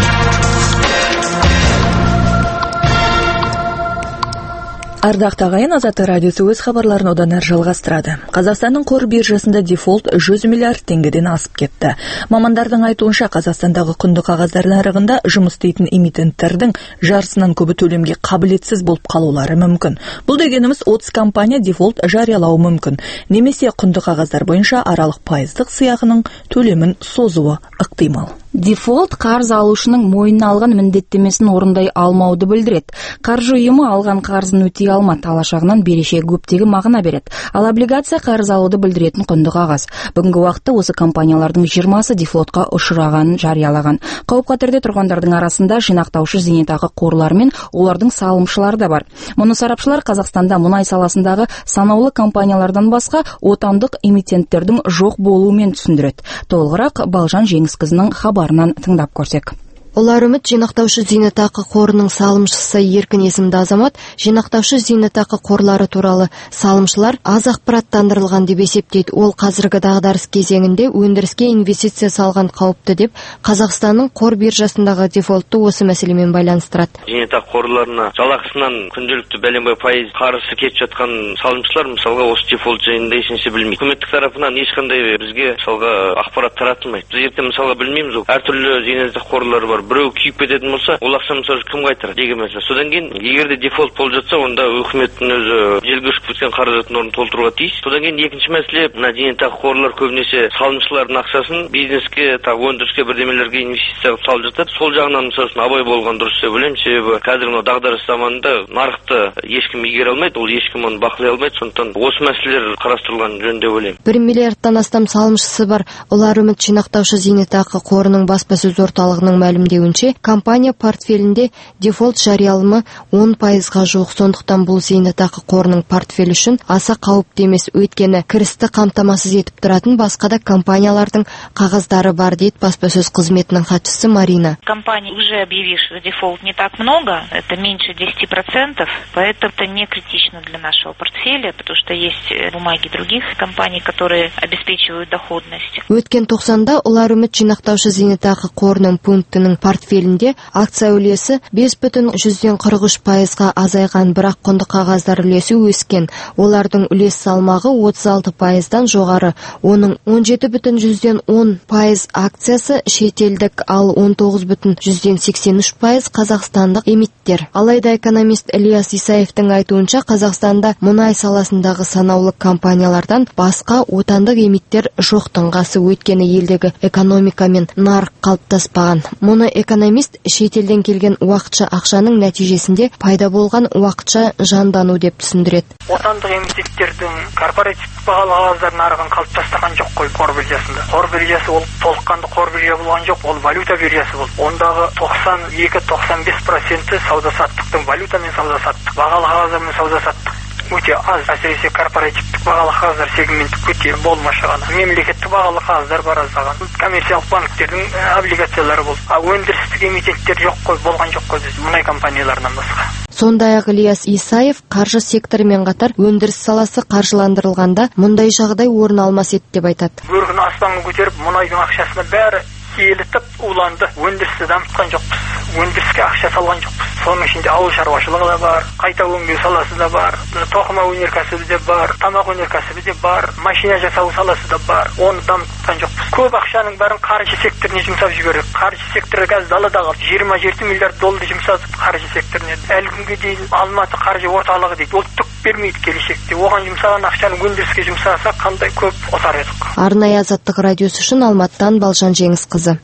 [SPEAKER 5] Ардақты ағайын, Азаттық радиосы өз хабарларын одан әрі жалғастырады. Қазақстанның қор биржасында дефолт жүз миллиард теңгеден асып кетті. Мамандардың айтуынша, Қазақстандағы құнды қағаздар нарығында жұмыс істейтін эмитенттердің жартысынан көбі төлемге қабілетсіз болып қалулары мүмкін. Бұл дегеніміз отыз компания дефолт жариялауы мүмкін, немесе құнды қағаздар бойынша аралық пайыздық сыйақының төлемін созуы ықтимал.
[SPEAKER 2] Дефолт қарыз алушының мойнына алған міндеттемесін орындай алмауды білдіреді. Қаржы ұйымы алған қарызын өтей алмады, алашағынан берешегі көптегі мағына береді. Ал облигация қарыз алуды білдіретін құнды қағаз. Бүгінгі уақытта осы компаниялардың жиырмасы дефолтқа ұшырағанын жариялаған. Қауіп-қатерде тұрғандардың арасында жинақтаушы зейнетақы қорлары мен олардың салымшылары да бар. Мұны сарапшылар Қазақстанда мұнай саласындағы санаулы компаниялардан басқа отандық эмитенттердің жоқ болуымен түсіндіреді. Толығырақ Балжан Жеңіскізінің хабарынан тыңдап көрсек.
[SPEAKER 3] Олар үміт жинақтаушы зейнетақы қорының салымшысы Еркін есімді азамат, жинақтаушы зейнетақы қорлары туралы салымшылар аз ақпараттандырылған деп есептейді. Ол қазіргі дағдарыс кезеңінде өндіріске инвестиция салған қауіпті деп Қазақстанның қор биржасындағы дефолтты осы мәселемен байланыстырады.
[SPEAKER 6] Зейнетақы қорларына жалақысынан күнделікті бәленбай пайыз қарызы кетіп жатқан салымшылар мысалға осы дефолт жайында ешнәрсе білмейді. Үкіметтік тарапынан ешқандай бізге мысалға ақпарат таратылмайды. Біз ертең мысалға білмейміз, ол әртүрлі зейнетақы қорлары бар. Біреу күйіп кететін болса, ол ақша мысалы кім қайтарады деген мәселе. Содан кейін егер де дефолт болып жатса, онда үкіметтің өзі желге ұшып кеткен қаражатын орнын толтыруға тиіс. Содан кейін екінші мәселе, мына зейнетақы қорлар көбінесе салымшылардың ақшасын бизнеске, тағы өндіріске, бірдемелерге инвестиция салып жатады. Сол жағынан мысалы үшін абай болған дұрыс деп ойлаймын. Себебі қазір мына дағдарыс заманында нарықты ешкім игере алмайды, ол ешкім оны бақылай алмайды. Сондықтан осы мәселелер қарастырылған жөн деп ойлаймын.
[SPEAKER 3] бір миллиардтан астам салымшысы бар. Олар үміт жинақтаушы зейнетақы қорының баспасөз орталығының мәлімдеуінше, компания портфелінде дефолт жариялымы он пайызға жуық. Сондықтан бұл зейнетақы қорының портфелі үшін аса қауіпті емес, өйткені кірісті қамтамасыз етіп тұратын басқа да компаниялардың қағаздары бар, дейді баспасөз қызметінің хатшысы Марина.
[SPEAKER 8] Компаний, уже объявивших дефолт, не так много, это меньше десяти процентов, поэтому это не критично для нашего портфеля, потому что есть бумаги других компаний, которые обеспечивают доходность.
[SPEAKER 3] Өткен тоқсанда олар үміт жинақтаушы зейнетақы қорының пунктінің портфелінде акция үлесі бес бүтін жүзден қырық үш пайызға азайған, бірақ құнды қағаздар үлесі өскен. Олардың үлес салмағы отыз алты пайыздан жоғары. Оның он жеті бүтін жүзден он пайыз акциясы шетелдік, ал он тоғыз бүтін жүзден сексен үш пайыз қазақстандық эмиттер. Алайда экономист Ильяс Исаевтың айтуынша, Қазақстанда мұнай саласындағы санаулы компаниялардан басқа отандық эмиттер жоқтың қасы, өйткені елдегі экономика мен нарық қалыптаспаған. Мұны экономист шетелден келген уақытша ақшаның нәтижесінде пайда болған уақытша жандану деп түсіндіреді.
[SPEAKER 9] Отандық эмитенттердің корпоративтік бағалы қағаздар нарығын қалыптастырған жоқ қой қор биржасында. Қор биржасы ол толыққанды қор биржа болған жоқ, ол валюта биржасы болды. Ондағы тоқсан екі тоқсан бес проценті сауда саттықтың валютамен сауда саттық, бағалы қағаздармен сауда саттық өте аз, әсіресе корпоративтік бағалы қағаздар сегменті өте болмашы ғана. Мемлекеттік бағалы қағаздар бар аздаған. Коммерциялық банктердің облигациялары болды. А өндірістік эмитенттер жоқ қой, болған жоқ қой біз мұнай компанияларынан басқа.
[SPEAKER 3] Сондай-ақ Ильяс Исаев қаржы секторымен қатар өндіріс саласы қаржыландырылғанда мұндай жағдай орын алмас еді деп айтады.
[SPEAKER 9] Бөркін аспанға көтеріп, мұнайдың ақшасына бәрі елітіп уланды. Өндірісті дамытқан жоқпыз. Өндіріске ақша салған жоқпыз. Соның ішінде ауыл шаруашылығы да бар, қайта өңдеу саласы да бар, тоқыма өнеркәсібі де бар, тамақ өнеркәсібі де бар, машина жасау саласы да бар. Оны дамытқан жоқпыз. Көп ақшаның бәрін қаржы секторына жұмсап жібердік. Қаржы секторы қазір далада қалды. жиырма жеті миллиард доллар жұмсадық қаржы секторына. Әлі күнге дейін Алматы қаржы орталығы дейді. Ол түк бермейді келешекте. Оған жұмсаған ақшаны өндіріске жұмсаса қандай көп ұтар едік.
[SPEAKER 3] Арнайы Азаттық радиосы үшін Алматыдан Балжан Жеңіскізі.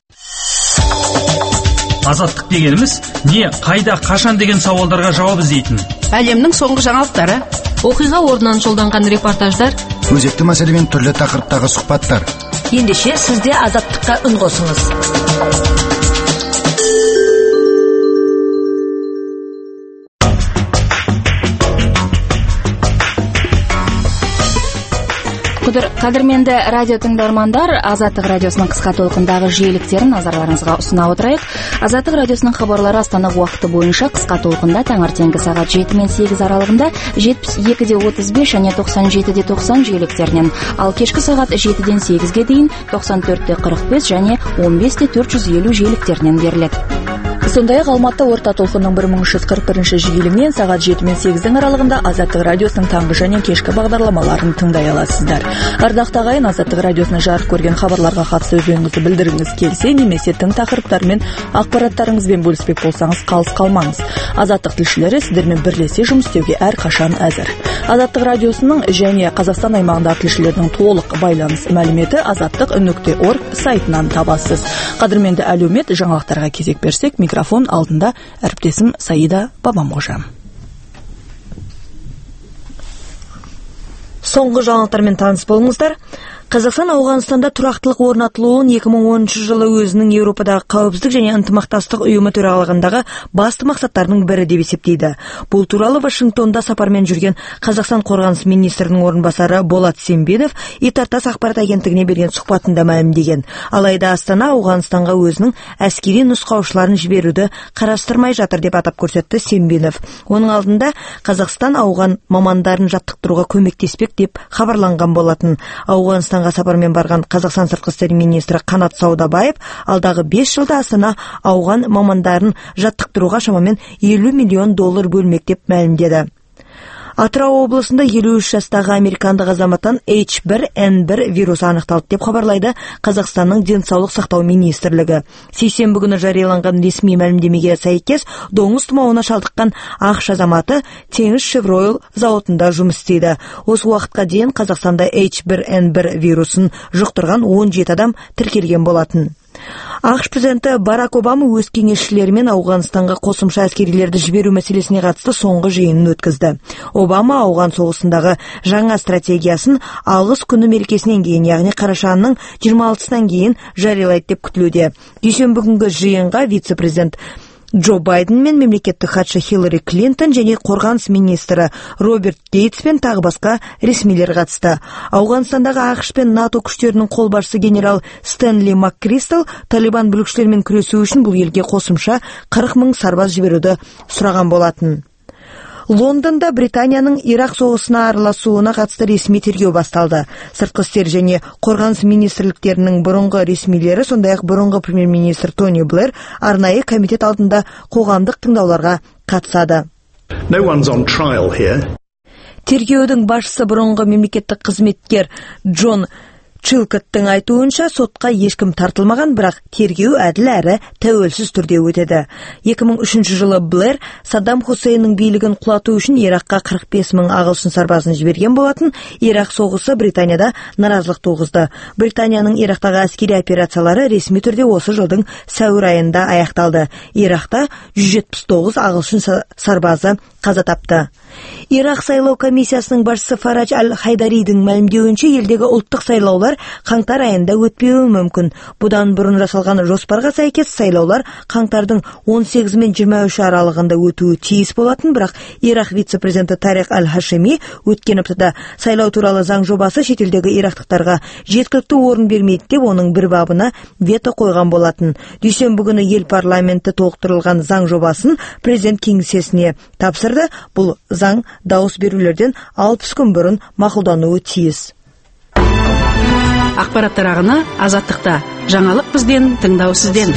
[SPEAKER 11] Азаттық дегеніміз не, қайда, қашан деген сауалдарға жауап іздейтін.
[SPEAKER 4] Әлемнің соңғы жаңалықтары,
[SPEAKER 12] оқиға орнынан жолданған репортаждар,
[SPEAKER 22] өзекті мәселемен түрлі тақырыптағы сұхбаттар.
[SPEAKER 1] Ендеше сізде Азаттыққа үн қосыңыз.
[SPEAKER 2] Қыдыр, Қадірменді радио тыңдармандар, Азаттық радиосының қысқа толқындағы жиеліктерін назарларыңызға ұсына отырайық. Азаттық радиосының хабарлары Астана уақыты бойынша қысқа толқында таңертеңгі сағат жеті мен сегіз аралығында жетпіс екі де отыз бес және тоқсан жеті де тоқсан жиеліктерінен, ал кешкі сағат жетіден сегізге дейін тоқсан төрт те қырық бес және он бес те төрт жүз елу жиеліктерінен беріледі.
[SPEAKER 5] Сондай-ақ Алматы орта толқынның бір мың үш жүз қырық бірінші жиілігінен сағат жеті мен сегіздің аралығында Азаттық радиосының таңғы және кешкі бағдарламаларын тыңдай аласыздар. Ардақты ағайын, Азаттық радиосына жарық көрген хабарларға қатысты ойыңызды білдіргіңіз келсе, немесе тың тақырыптармен ақпараттарыңызбен бөліспек болсаңыз, қалыс қалмаңыз. Азаттық тілшілері сіздермен бірлесе жұмыс істеуге әрқашан әзір. Азаттық радиосының және Қазақстан аймағындағы тілшілердің толық байланыс мәліметі азаттық нүкте орг сайтынан табасыз. Қадірменді әлеумет, жаңалықтарға кезек берсек, микрофон алдында әріптесім Саида Бабамғожа. Соңғы жаңалықтармен таныс болыңыздар. Қазақстан Ауғанстанда тұрақтылық орнатылуын екі мың оныншы жылы өзінің Еуропадағы қауіпсіздік және ынтымақтастық ұйымы төрағалығындағы басты мақсаттарының бірі деп есептейді. Бұл туралы Вашингтонда сапармен жүрген Қазақстан қорғаныс министрінің орынбасары Болат Сембинов Итартас ақпарат агенттігіне берген сұхбатында мәлімдеген. Алайда Астана Ауғанстанға өзінің әскери нұсқаушыларын жіберуді қарастырмай жатыр деп атап көрсетті Сембинов. Оның алдында Қазақстан ауған мамандарын жаттықтыруға көмектеспек деп хабарланған болатын. Ауғанстан сапармен барған Қазақстан сыртқы істер министрі Қанат Саудабаев алдағы бес жылда Астана ауған мамандарын жаттықтыруға шамамен елу миллион доллар бөлмек деп мәлімдеді. Атырау облысында елу үш жастағы американдық азаматтан эйч бір эн бір вирусы анықталды деп хабарлайды Қазақстанның денсаулық сақтау министрлігі. Сейсенбі күні жарияланған ресми мәлімдемеге сәйкес, доңыз тұмауына шалдыққан ақш азаматы Теңіз Шевройл зауытында жұмыс істейді. Осы уақытқа дейін Қазақстанда эйч бір эн бір вирусын жұқтырған он жеті адам тіркелген болатын. ақш президенті Барак Обама өз кеңесшілерімен Ауғанстанға қосымша әскерилерді жіберу мәселесіне қатысты соңғы жиынын өткізді. Обама ауған соғысындағы жаңа стратегиясын алғыс күні мерекесінен кейін, яғни қарашаның жиырма алтысынан кейін жариялайды деп күтілуде. Дүйсенбі күнгі жиынға вице-президент Джо Байден мен мемлекеттік хатшы Хиллари Клинтон және қорғаныс министрі Роберт Гейтс пен тағы басқа ресмилер қатысты. Ауғанстандағы ақш пен НАТО күштерінің қолбасшысы генерал Стэнли МакКристал Талибан бүлікшілермен күресу үшін бұл елге қосымша қырық мың сарбаз жіберуді сұраған болатын. Лондонда Британияның Ирак соғысына араласуына қатысты ресми тергеу басталды. Сыртқы істер және қорғаныс министрліктерінің бұрынғы ресмилері, сондай-ақ бұрынғы премьер-министр Тони Блэр арнайы комитет алдында қоғамдық тыңдауларға қатысады.
[SPEAKER 14] No one's on trial here.
[SPEAKER 5] Тергеудің басшысы бұрынғы мемлекеттік қызметкер Джон Чилкоттың айтуынша, сотқа ешкім тартылмаған, бірақ тергеу әділ әрі тәуелсіз түрде өтеді. екі мың үшінші жылы Блэр Саддам Хусейннің билігін құлату үшін Иракқа қырық бес мың ағылшын сарбазын жіберген болатын. Ирак соғысы Британияда наразылық туғызды. Британияның Ирактағы әскери операциялары ресми түрде осы жылдың сәуір айында аяқталды. Иракта жүз жетпіс тоғыз ағылшын сарбазы қаза тапты. Ирак сайлау комиссиясының басшысы Фарадж Аль-Хайдаридің мәлімдеуінше, елдегі ұлттық сайлаулар қаңтар айында өтпеуі мүмкін. Бұдан бұрын жасалған жоспарға сәйкес сайлаулар қаңтардың он сегізі мен жиырма үші аралығында өтуі тиіс болатын, бірақ Ирак вице-президенті Тариқ Аль-Хашеми өткен аптада сайлау туралы заң жобасы шетелдегі ирактықтарға жеткілікті орын бермейді деп оның бір бабына вето қойған болатын. Дүйсенбі күні ел парламенті толықтырылған заң жобасын президент кеңсесіне тапсырды. Бұл заң дауыс берулерден алпыс күн бұрын мақұлдануы тиіс.
[SPEAKER 4] Ақпараттар ағыны Азаттықта. Жаңалық бізден, тыңдау сізден.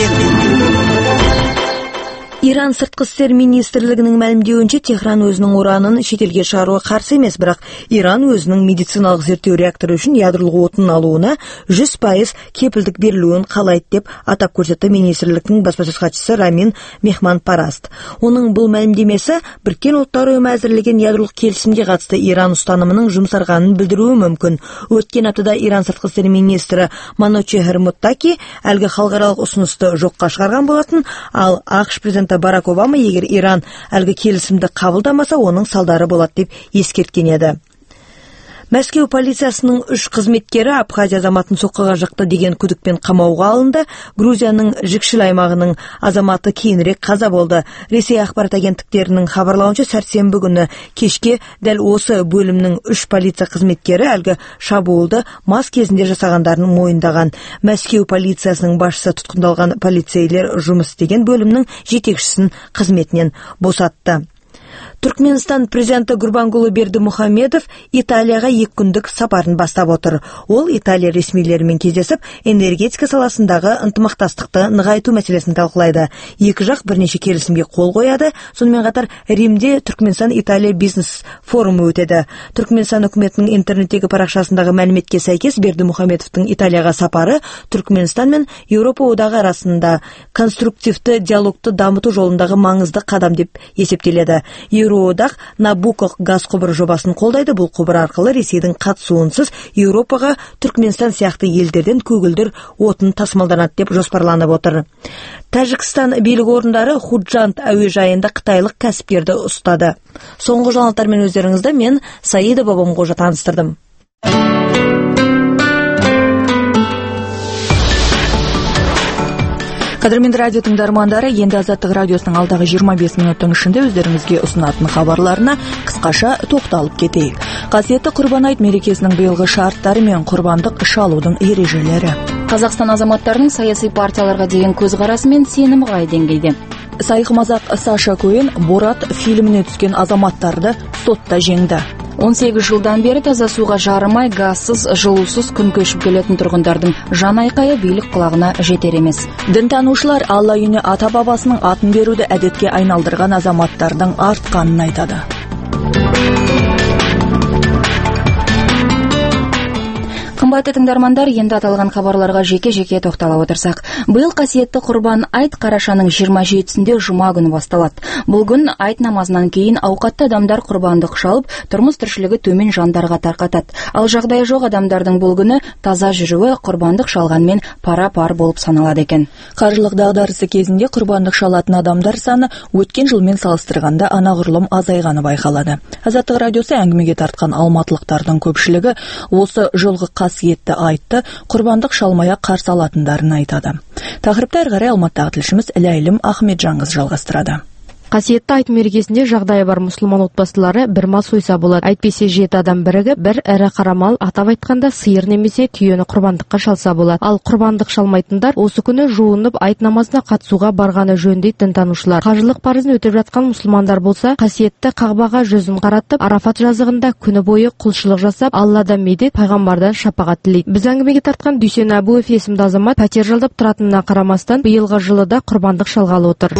[SPEAKER 5] Иран сыртқы істер министрлігінің мәлімдеуінше, Техран өзінің уранын шетелге шығаруға қарсы емес, бірақ Иран өзінің медициналық зерттеу реакторы үшін ядролық отын алуына жүз пайыз кепілдік берілуін қалайды деп атап көрсетті министрліктің баспасөз хатшысы Рамин Мехманпараст. Оның бұл мәлімдемесі Біріккен ұлттар ұйымы әзірлеген ядролық келісімге қатысты Иран ұстанымының жұмсарғанын білдіруі мүмкін. Өткен аптада Иран сыртқы істер министрі Маночехер Муттаки әлгі халықаралық ұсынысты жоққа шығарған болатын, ал ақш президенті Барак Обама егер Иран әлгі келісімді қабылдамаса, оның салдары болады деп ескерткен еді.
[SPEAKER 1] Мәскеу полициясының үш қызметкері Абхазия азаматын соққыға жықты деген күдікпен қамауға алынды. Грузияның Жікшіл аймағының азаматы кейінірек қаза болды. Ресей ақпарат агенттіктерінің хабарлауынша сәрсенбі күні кешке дәл осы бөлімнің үш полиция қызметкері әлгі шабуылды мас кезінде жасағандарын мойындаған. Мәскеу полициясының басшысы тұтқындалған полицейлер жұмыс істеген бөлімнің жетекшісін қызметінен босатты. Түркменстан президенті Гурбангулы Бердімұхамедов Италияға екі күндік сапарын бастап отыр. Ол Италия ресмилерімен кездесіп, энергетика саласындағы ынтымақтастықты нығайту мәселесін талқылайды. Екі жақ бірнеше келісімге қол қояды. Сонымен қатар Римде Түркменстан-Италия бизнес форумы өтеді. Түркменстан үкіметінің интернеттегі парақшасындағы мәліметке сәйкес Бердімұхамедовтың Италияға сапары Түркменстан мен Еуропа одағы арасында конструктивті диалогты дамыту жолындағы маңызды қадам деп есептеледі. Еуроодақ Набуко газ құбыры жобасын қолдайды. Бұл құбыр арқылы Ресейдің қатысуынсыз Еуропаға Түркменстан сияқты елдерден көгілдір отын тасымалданады деп жоспарланып отыр. Тәжікстан билік орындары Худжанд әуежайында қытайлық кәсіпкерді ұстады. Соңғы жаңалықтармен өздеріңізді мен Саида Бабамқожа таныстырдым. Қадірменді радио тыңдармандары, енді Азаттық радиосының алдағы жиырма бес минуттың ішінде өздеріңізге ұсынатын хабарларына қысқаша тоқталып кетейік. Қасиетті Құрбан айт мерекесінің биылғы шарттары мен құрбандық шалудың ережелері.
[SPEAKER 2] Қазақстан азаматтарының саяси партияларға деген көзқарасы мен сенімі қай деңгейде?
[SPEAKER 5] Сайқымазақ Саша Коэн Борат фильміне түскен азаматтарды сотта жеңді.
[SPEAKER 2] он сегіз жылдан бері таза суға жарымай, газсыз, жылусыз күн кешіп келетін тұрғындардың жан айқайы билік құлағына жетер емес.
[SPEAKER 5] Дінтанушылар Алла үйіне ата-бабасының атын беруді әдетке айналдырған азаматтардың артқанын айтады.
[SPEAKER 2] Қымбатты тыңдармандар, енді аталған хабарларға жеке-жеке тоқтала отырсақ. Биыл қасиетті Құрбан айт қарашаның жиырма жетісінде жұма күні басталады. Бұл күн айт намазынан кейін ауқатты адамдар құрбандық шалып, тұрмыс тіршілігі төмен жандарға тарқатады. Ал жағдайы жоқ адамдардың бұл күні таза жүруі құрбандық шалғанмен пара-пар болып саналады екен.
[SPEAKER 5] Қаржылық дағдарысы кезінде құрбандық шалатын адамдар саны өткен жылмен салыстырғанда анағұрлым азайғаны байқалады. Азаттық радиосы әңгімеге тартқан алматылықтардың көпшілігі осы жылғы қасиетті айтты құрбандық шалмая қарсы алатындарын айтады. Тақырыпты әрі қарай Алматыдағы тілшіміз Ләйлім Ахметжанғыз жалғастырады.
[SPEAKER 3] Қасиетті айт мерекесінде жағдайы бар мұсылман отбасылары бір мал сойса болады. Әйтпесе жеті адам бірігіп бір ірі қара мал, атап айтқанда сиыр немесе түйені құрбандыққа шалса болады. Ал құрбандық шалмайтындар осы күні жуынып айт намазына қатысуға барғаны жөн дейді дінтанушылар. Қажылық парызын өтеп жатқан мұсылмандар болса, қасиетті Қағбаға жүзін қаратып, Арафат жазығында күні бойы құлшылық жасап, Алладан медет, пайғамбардан шапағат тілейді. Біз әңгімеге тартқан Дүйсен Әбуев есімді азамат пәтер жалдап тұратынына қарамастан биылғы жылы да құрбандық шалғалы отыр.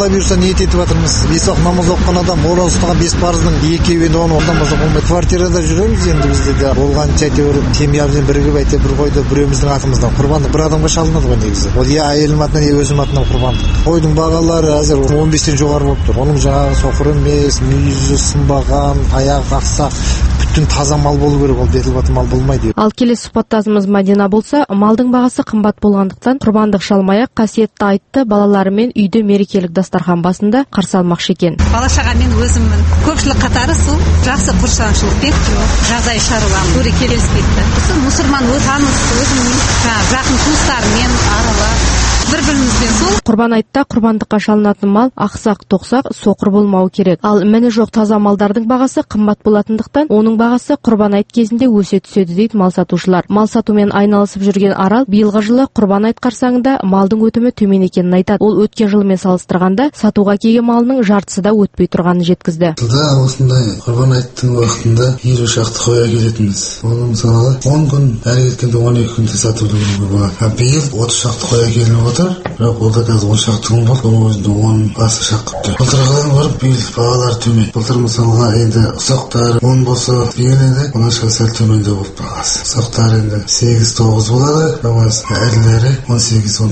[SPEAKER 15] Бесақ намаз оқыған адам, ораза ұстаған бес парыздың екеуі енді оны намаз оқымайды. Квартирада жүреміз енді бізде де болғанша әйтеуір семьямызбен бірігіп әйтеуір бір қойды біреуміздің атымыздан құрбандық бір адамға шалынады ғой негізі. Ол я әйелім атынан, я өзім атынан құрбандық. Қойдың бағалары әзір он бестен жоғары болып тұр. Оның жаңағы соқыр емес, мүйізі сынбаған, аяғы ақсақ, бүтін таза мал болу керек, ол детілбаты мал болмайды.
[SPEAKER 3] Ал келесі сұхбаттасымыз Мадина болса, малдың бағасы қымбат болғандықтан құрбандық шалмай-ақ қасиетті айтты балаларымен үйде мерекелік дастархан басында қарсы алмақшы екен.
[SPEAKER 16] Бала-шағамен өзіммін. Көпшілік қатары сол жақсы құрсаншылықпен жағдай шаруам көре келіспейді. Мұсылман таныс өзімнің жақын туыстарымен аралап бір-бірімізбен сол.
[SPEAKER 3] Құрбан айтта құрбандыққа шалынатын мал ақсақ, тоқсақ, соқыр болмауы керек. Ал міні жоқ таза малдардың бағасы қымбат болатындықтан, оның бағасы құрбан айт кезінде өсе түседі дейді мал сатушылар. Мал сатумен айналысып жүрген Арал биылғы жылы құрбан айт қарсаңында малдың өтімі төмен екенін айтады. Ол өткен жылмен салыстырғанда сатуға келген малының жартысы да өтпей тұрғанын жеткізді.
[SPEAKER 17] Жылда осындай құрбан айттың уақытында елу шақты қоя келетінбіз. Оны мысалы он күн, әрі кеткенде он екі күнде сатуды көруге болады. Биыл отыз шақты қоя келініп отыр. Бірақ ол да қазір он шақты күн болды. Оның өзінде он басы шаққыпты. Былтырғыдан көріп биыл бағалар төмен. Былтыр мысалға енді ұсақтар он болса, биыл енді онан сәл төменде болып бағасы. Ұсақтар енді сегіз тоғыз болады, намаз әрлері он сегіз он тоғыз.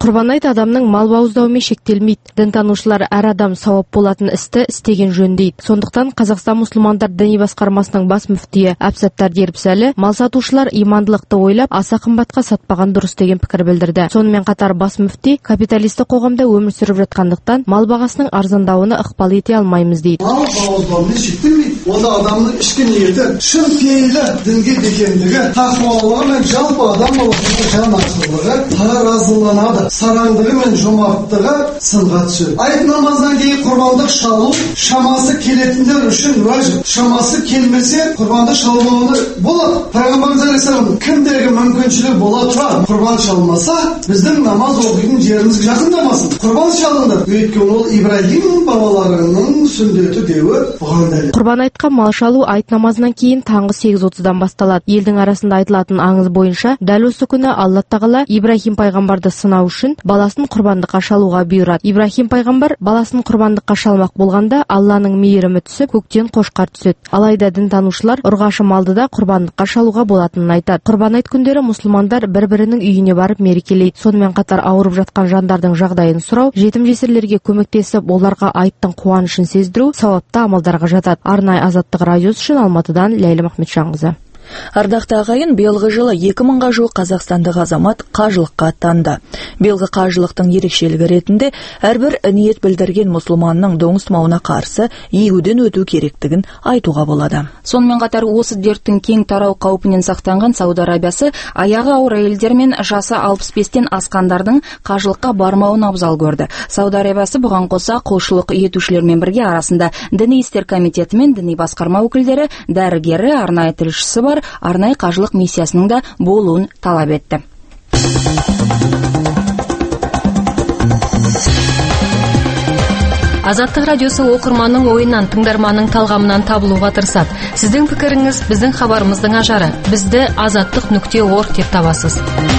[SPEAKER 3] Құрбан айт адамның мал бауыздауымен шектелмейді. Дінтанушылар әр адам сауап болатын істі істеген жөн дейді. Сондықтан Қазақстан мұсылмандар діни басқармасының бас мүфтиі Әбсаттар Дербісәлі мал сатушылар имандылықты ойлап аса қымбатқа сатпаған дұрыс деген пікір білдірді. Сонымен қатар бас мүфти капиталистік қоғамда өмір сүріп жатқандықтан мал бағасының арзандауына ықпал ете алмаймыз дейді.
[SPEAKER 13] Мал бауыздауымен шектелмейді. Онда адамның ішкі ниеті, шын пейілі дінге дегендігі, тақуалығы мен жалпы адам баласының жан ашырлығы таразыланады. Сараңдығы мен жомарттығы сынға түседі. Айт намаздан кейін құрбандық шалу шамасы келетіндер үшін уәжіп. Шамасы келмесе құрбандық шалуы болады. Пайғамбарымыз алейхиссалам кімдегі мүмкіншілік бола тұра құрбан шалмаса, біздің намаз оқитын жеріміз жақындамасын. Құрбан шалынды. Өйткені ол Ибрахим бабаларының сүндеті деуі бұған дәлел.
[SPEAKER 3] Құрбан айтқа мал шалу айт намазынан кейін таңғы сегіз отыздан басталады. Елдің арасында айтылатын аңыз бойынша, дәл осы күні Алла тағала Ибрахим пайғамбарды сынау үшін баласын құрбандыққа шалуға бұйырады. Ибрахим пайғамбар баласын құрбандыққа шалмақ болғанда Алланың мейірімі түсіп, көктен қошқар түседі. Алайда дінтанушылар ұрғашы малды да құрбандыққа шалуға болатынын айтады. Құрбан айт күндері мұсылмандар бір-бірінің үйіне барып мерекелейді. Сонымен қатар ауырып жатқан жандардың жағдайын сұрау, жетім жесірлерге көмектесіп, оларға айттың қуанышын сездіру сауапты амалдарға жатады. Арнайы Азаттық радиосы үшін Алматыдан Ләйлі Махметжанқызы.
[SPEAKER 5] Ардақты ағайын, биылғы жылы екі мыңға жуық қазақстандық азамат қажылыққа аттанды. Биылғы қажылықтың ерекшелігі ретінде әрбір ниет білдірген мұсылманның доңыз тұмауына қарсы егуден өту керектігін айтуға болады.
[SPEAKER 2] Сонымен қатар осы дерттің кең тарау қаупінен сақтанған Сауд Арабиясы аяғы ауыр әйелдер мен жасы алпыс бестен асқандардың қажылыққа бармауын абзал көрді. Сауд Арабиясы бұған қоса құлшылық етушілермен бірге арасында діни істер комитеті мен діни басқарма өкілдері, дәрігері, арнайы тілшісі бар арнайы қажылық миссиясының да болуын талап етті.
[SPEAKER 12] Азаттық радиосы оқырманның ойынан, тыңдарманның талғамынан табылуға тырысады. Сіздің пікіріңіз біздің хабарымыздың ажары. Бізді азаттық нүкте орг деп табасыз.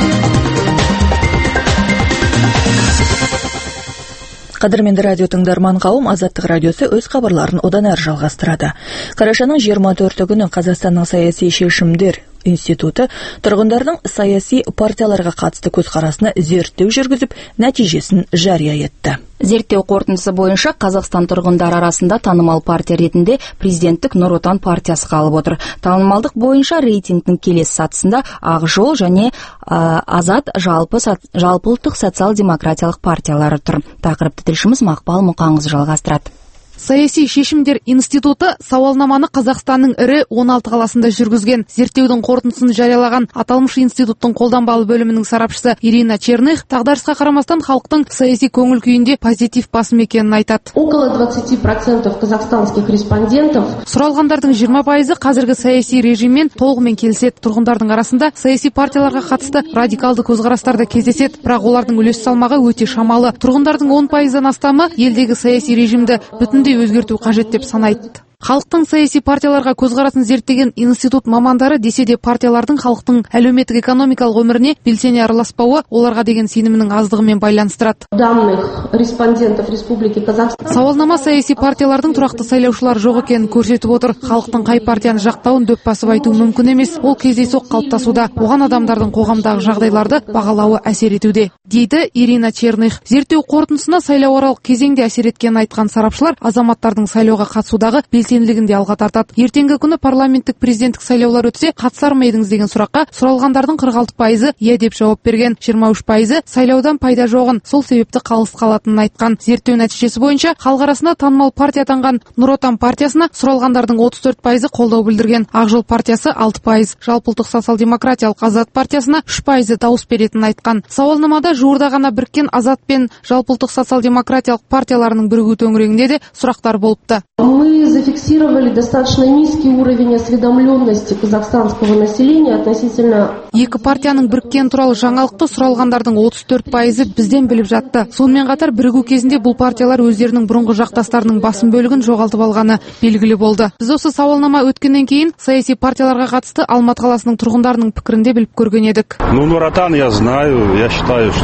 [SPEAKER 5] Қадірменді радио тыңдарман қауым, Азаттық радиосы өз хабарларын одан әрі жалғастырады. Қарашаның жиырма төрті күні Қазақстанның саяси шешімдер институты тұрғындардың саяси партияларға қатысты көзқарасына зерттеу жүргізіп, нәтижесін жария етті.
[SPEAKER 2] Зерттеу қорытындысы бойынша Қазақстан тұрғындар арасында танымал партия ретінде президенттік Нұр Отан партиясы қалып отыр. Танымалдық бойынша рейтингтің келесі сатысында Ақ жол және ә, Азат жалпы жалпыұлттық социал-демократиялық партиялары тұр. Тақырыпты тілшіміз Мақпал Мұқаңыз жалғастырады.
[SPEAKER 19] Саяси шешімдер институты сауалнаманы Қазақстанның ірі он алты қаласында жүргізген. Зерттеудің қорытындысын жариялаған аталмыш институттың қолданбалы бөлімінің сарапшысы Ирина Черных дағдарысқа қарамастан халықтың саяси көңіл күйінде позитив басым екенін айтады.
[SPEAKER 18] Около двадцати процентов казахстанских респондентов.
[SPEAKER 19] Сұралғандардың жиырма пайызы қазіргі саяси режиммен толығымен келіседі. Тұрғындардың арасында саяси партияларға қатысты радикалды көзқарастарда кездеседі, бірақ олардың үлес салмағы өте шамалы. Тұрғындардың он пайыздан астамы елдегі саяси режимді бүтіндей өзгерту қажет деп санайды. Халықтың саяси партияларға көзқарасын зерттеген институт мамандары десе де партиялардың халықтың әлеуметтік экономикалық өміріне белсене араласпауы оларға деген сенімінің аздығымен байланыстырады.
[SPEAKER 18] Данных респондентов Республики Казахстан.
[SPEAKER 19] Сауалнама саяси партиялардың тұрақты сайлаушылар жоқ екенін көрсетіп отыр. Халықтың қай партияны жақтауын дөп басып айту мүмкін емес. Ол кездейсоқ қалыптасуда. Оған адамдардың қоғамдағы жағдайларды бағалауы әсер етуде, дейді Ирина Черных. Зерттеу қорытындысына сайлауаралық кезеңде әсер еткенін айтқан сарапшылар азаматтардың сайлауға қатысудағы белсенділігін де алға тартады. Ертеңгі күні парламенттік президенттік сайлаулар өтсе, қатысар ма едіңіз деген сұраққа сұралғандардың қырық алты пайызы иә деп жауап берген, жиырма үш пайызы сайлаудан пайда жоғын, сол себепті қалыс қалатынын айтқан. Зерттеу нәтижесі бойынша халық арасында танымал партия атанған Нұр Отан партиясына сұралғандардың отыз төрт пайызы қолдау білдірген. Ақ жол партиясы алты пайыз, жалпыұлттық социал-демократиялық Азат партиясына үш пайызы дауыс беретінін айтқан. Сауалнамада жуырда ғана біріккен Азат пен жалпыұлттық социал-демократиялық партияларының бірігу төңірегінде де сұрақтар болыпты.
[SPEAKER 18] Мы зафиксировали достаточно низкий уровень осведомленности казахстанского населения относительно.
[SPEAKER 19] Екі партияның біріккен туралы жаңалықты сұралғандардың отыз төрт пайызы бізден біліп жатты. Сонымен қатар бірігу кезінде бұл партиялар өздерінің бұрынғы жақтастарының басым бөлігін жоғалтып алғаны белгілі болды. Біз осы сауалнама өткеннен кейін саяси партияларға қатысты Алматы қаласының тұрғындарының пікірінде біліп көрген едік.
[SPEAKER 20] Ну, Нур Отан я знаю, я считаю, что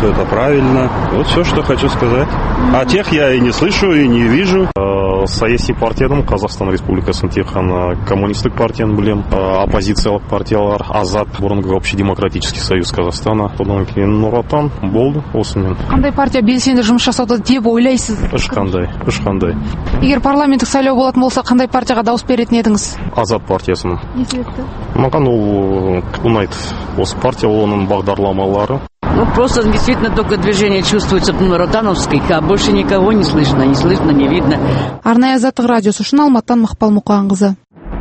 [SPEAKER 7] это правильно. Вот все, что хочу сказать. А тех я и не слышу, и не вижу. Саяси партияның Қазақстан Республикасының тек қана коммунистік партияны білем, оппозициялық партиялар Азат, бұрынғы общедемократический союз Қазақстана, одан кейін Нұр Отан болды осымен.
[SPEAKER 19] Қандай партия белсенді жұмыс жасауда деп ойлайсыз?
[SPEAKER 7] Ешқандай, ешқандай.
[SPEAKER 19] Егер парламенттік сайлау болатын болса, қандай партияға дауыс беретін едіңіз?
[SPEAKER 7] Азат партиясына.
[SPEAKER 19] Не себепті?
[SPEAKER 7] Маған ол ұнайды. Осы партия оның бағдарламалары.
[SPEAKER 10] Ну, просто действительно только движение чувствуется нұротановских, а больше никого не слышно, не слышно, не видно.
[SPEAKER 19] Арнайы Азаттық радиосы үшін Алматтан Мақпал Мұқанқызы.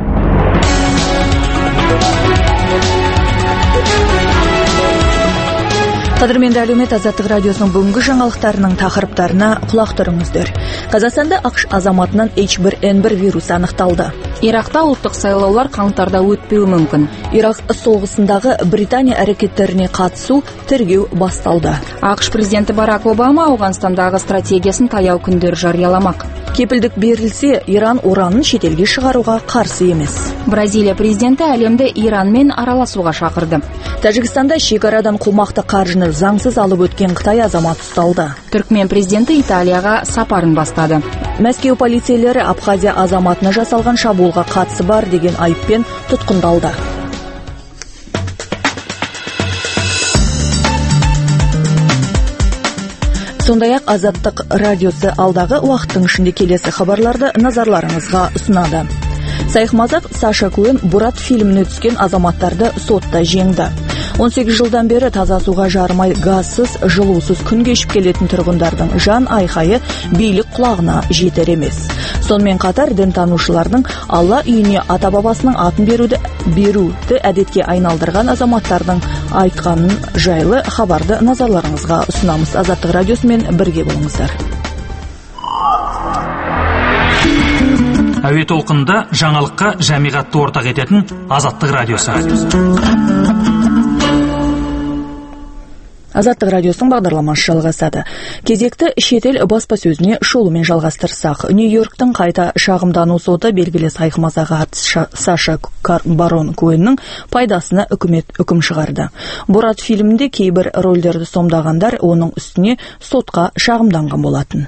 [SPEAKER 5] Қадірменді әлеумет Азаттық радиосының бүгінгі жаңалықтарының тақырыптарына құлақ тұрыңыздар. Қазақстанда ақш азаматынан эйч бір эн бір вирусы анықталды.
[SPEAKER 2] Иракта ұлттық сайлаулар қаңтарда өтпеуі мүмкін.
[SPEAKER 5] Ирак соғысындағы Британия әрекеттеріне қатысу тергеу басталды.
[SPEAKER 2] ақш президенті Барак Обама Ауғанстандағы стратегиясын таяу күндер жарияламақ.
[SPEAKER 5] Кепілдік берілсе, Иран уранын шетелге шығаруға қарсы емес.
[SPEAKER 2] Бразилия президенті әлемді Иранмен араласуға шақырды.
[SPEAKER 5] Тәжікстанда шекарадан қомақты қаржыны заңсыз алып өткен Қытай азамат ұсталды.
[SPEAKER 2] Түркмен президенті Италияға сапарын бастады.
[SPEAKER 5] Мәскеу полицейлері Абхазия азаматына жасалған шабуылға қатысы бар деген айыппен тұтқындалды. Сондай-ақ Азаттық радиосы алдағы уақыттың ішінде келесі хабарларды назарларыңызға ұсынады. Сайқымазақ Саша Коэн Борат фильміне түскен азаматтарды сотта жеңді. он сегіз жылдан бері таза суға жарымай газсыз, жылусыз күн кешіп келетін тұрғындардың жан айқайы билік құлағына жетер емес. Сонымен қатар дінтанушылардың Алла үйіне ата-бабасының атын беруді беруді әдетке айналдырған азаматтардың айтқанын жайлы хабарды назарларыңызға ұсынамыз. Азаттық радиосымен бірге болыңыздар.
[SPEAKER 11] Әуе толқынында жаңалыққа жамиғатты ортақ ететін Азаттық радиосы.
[SPEAKER 5] Азаттық радиосының бағдарламасы жалғасады. Кезекті шетел баспасөзіне шолумен жалғастырсақ, Нью-Йорктың қайта шағымдану соты белгілі сайқымазағы артист Саша Барон Коэннің пайдасына үкімет үкім шығарды. Борат фильмінде кейбір рөлдерді сомдағандар оның үстіне сотқа шағымданған болатын.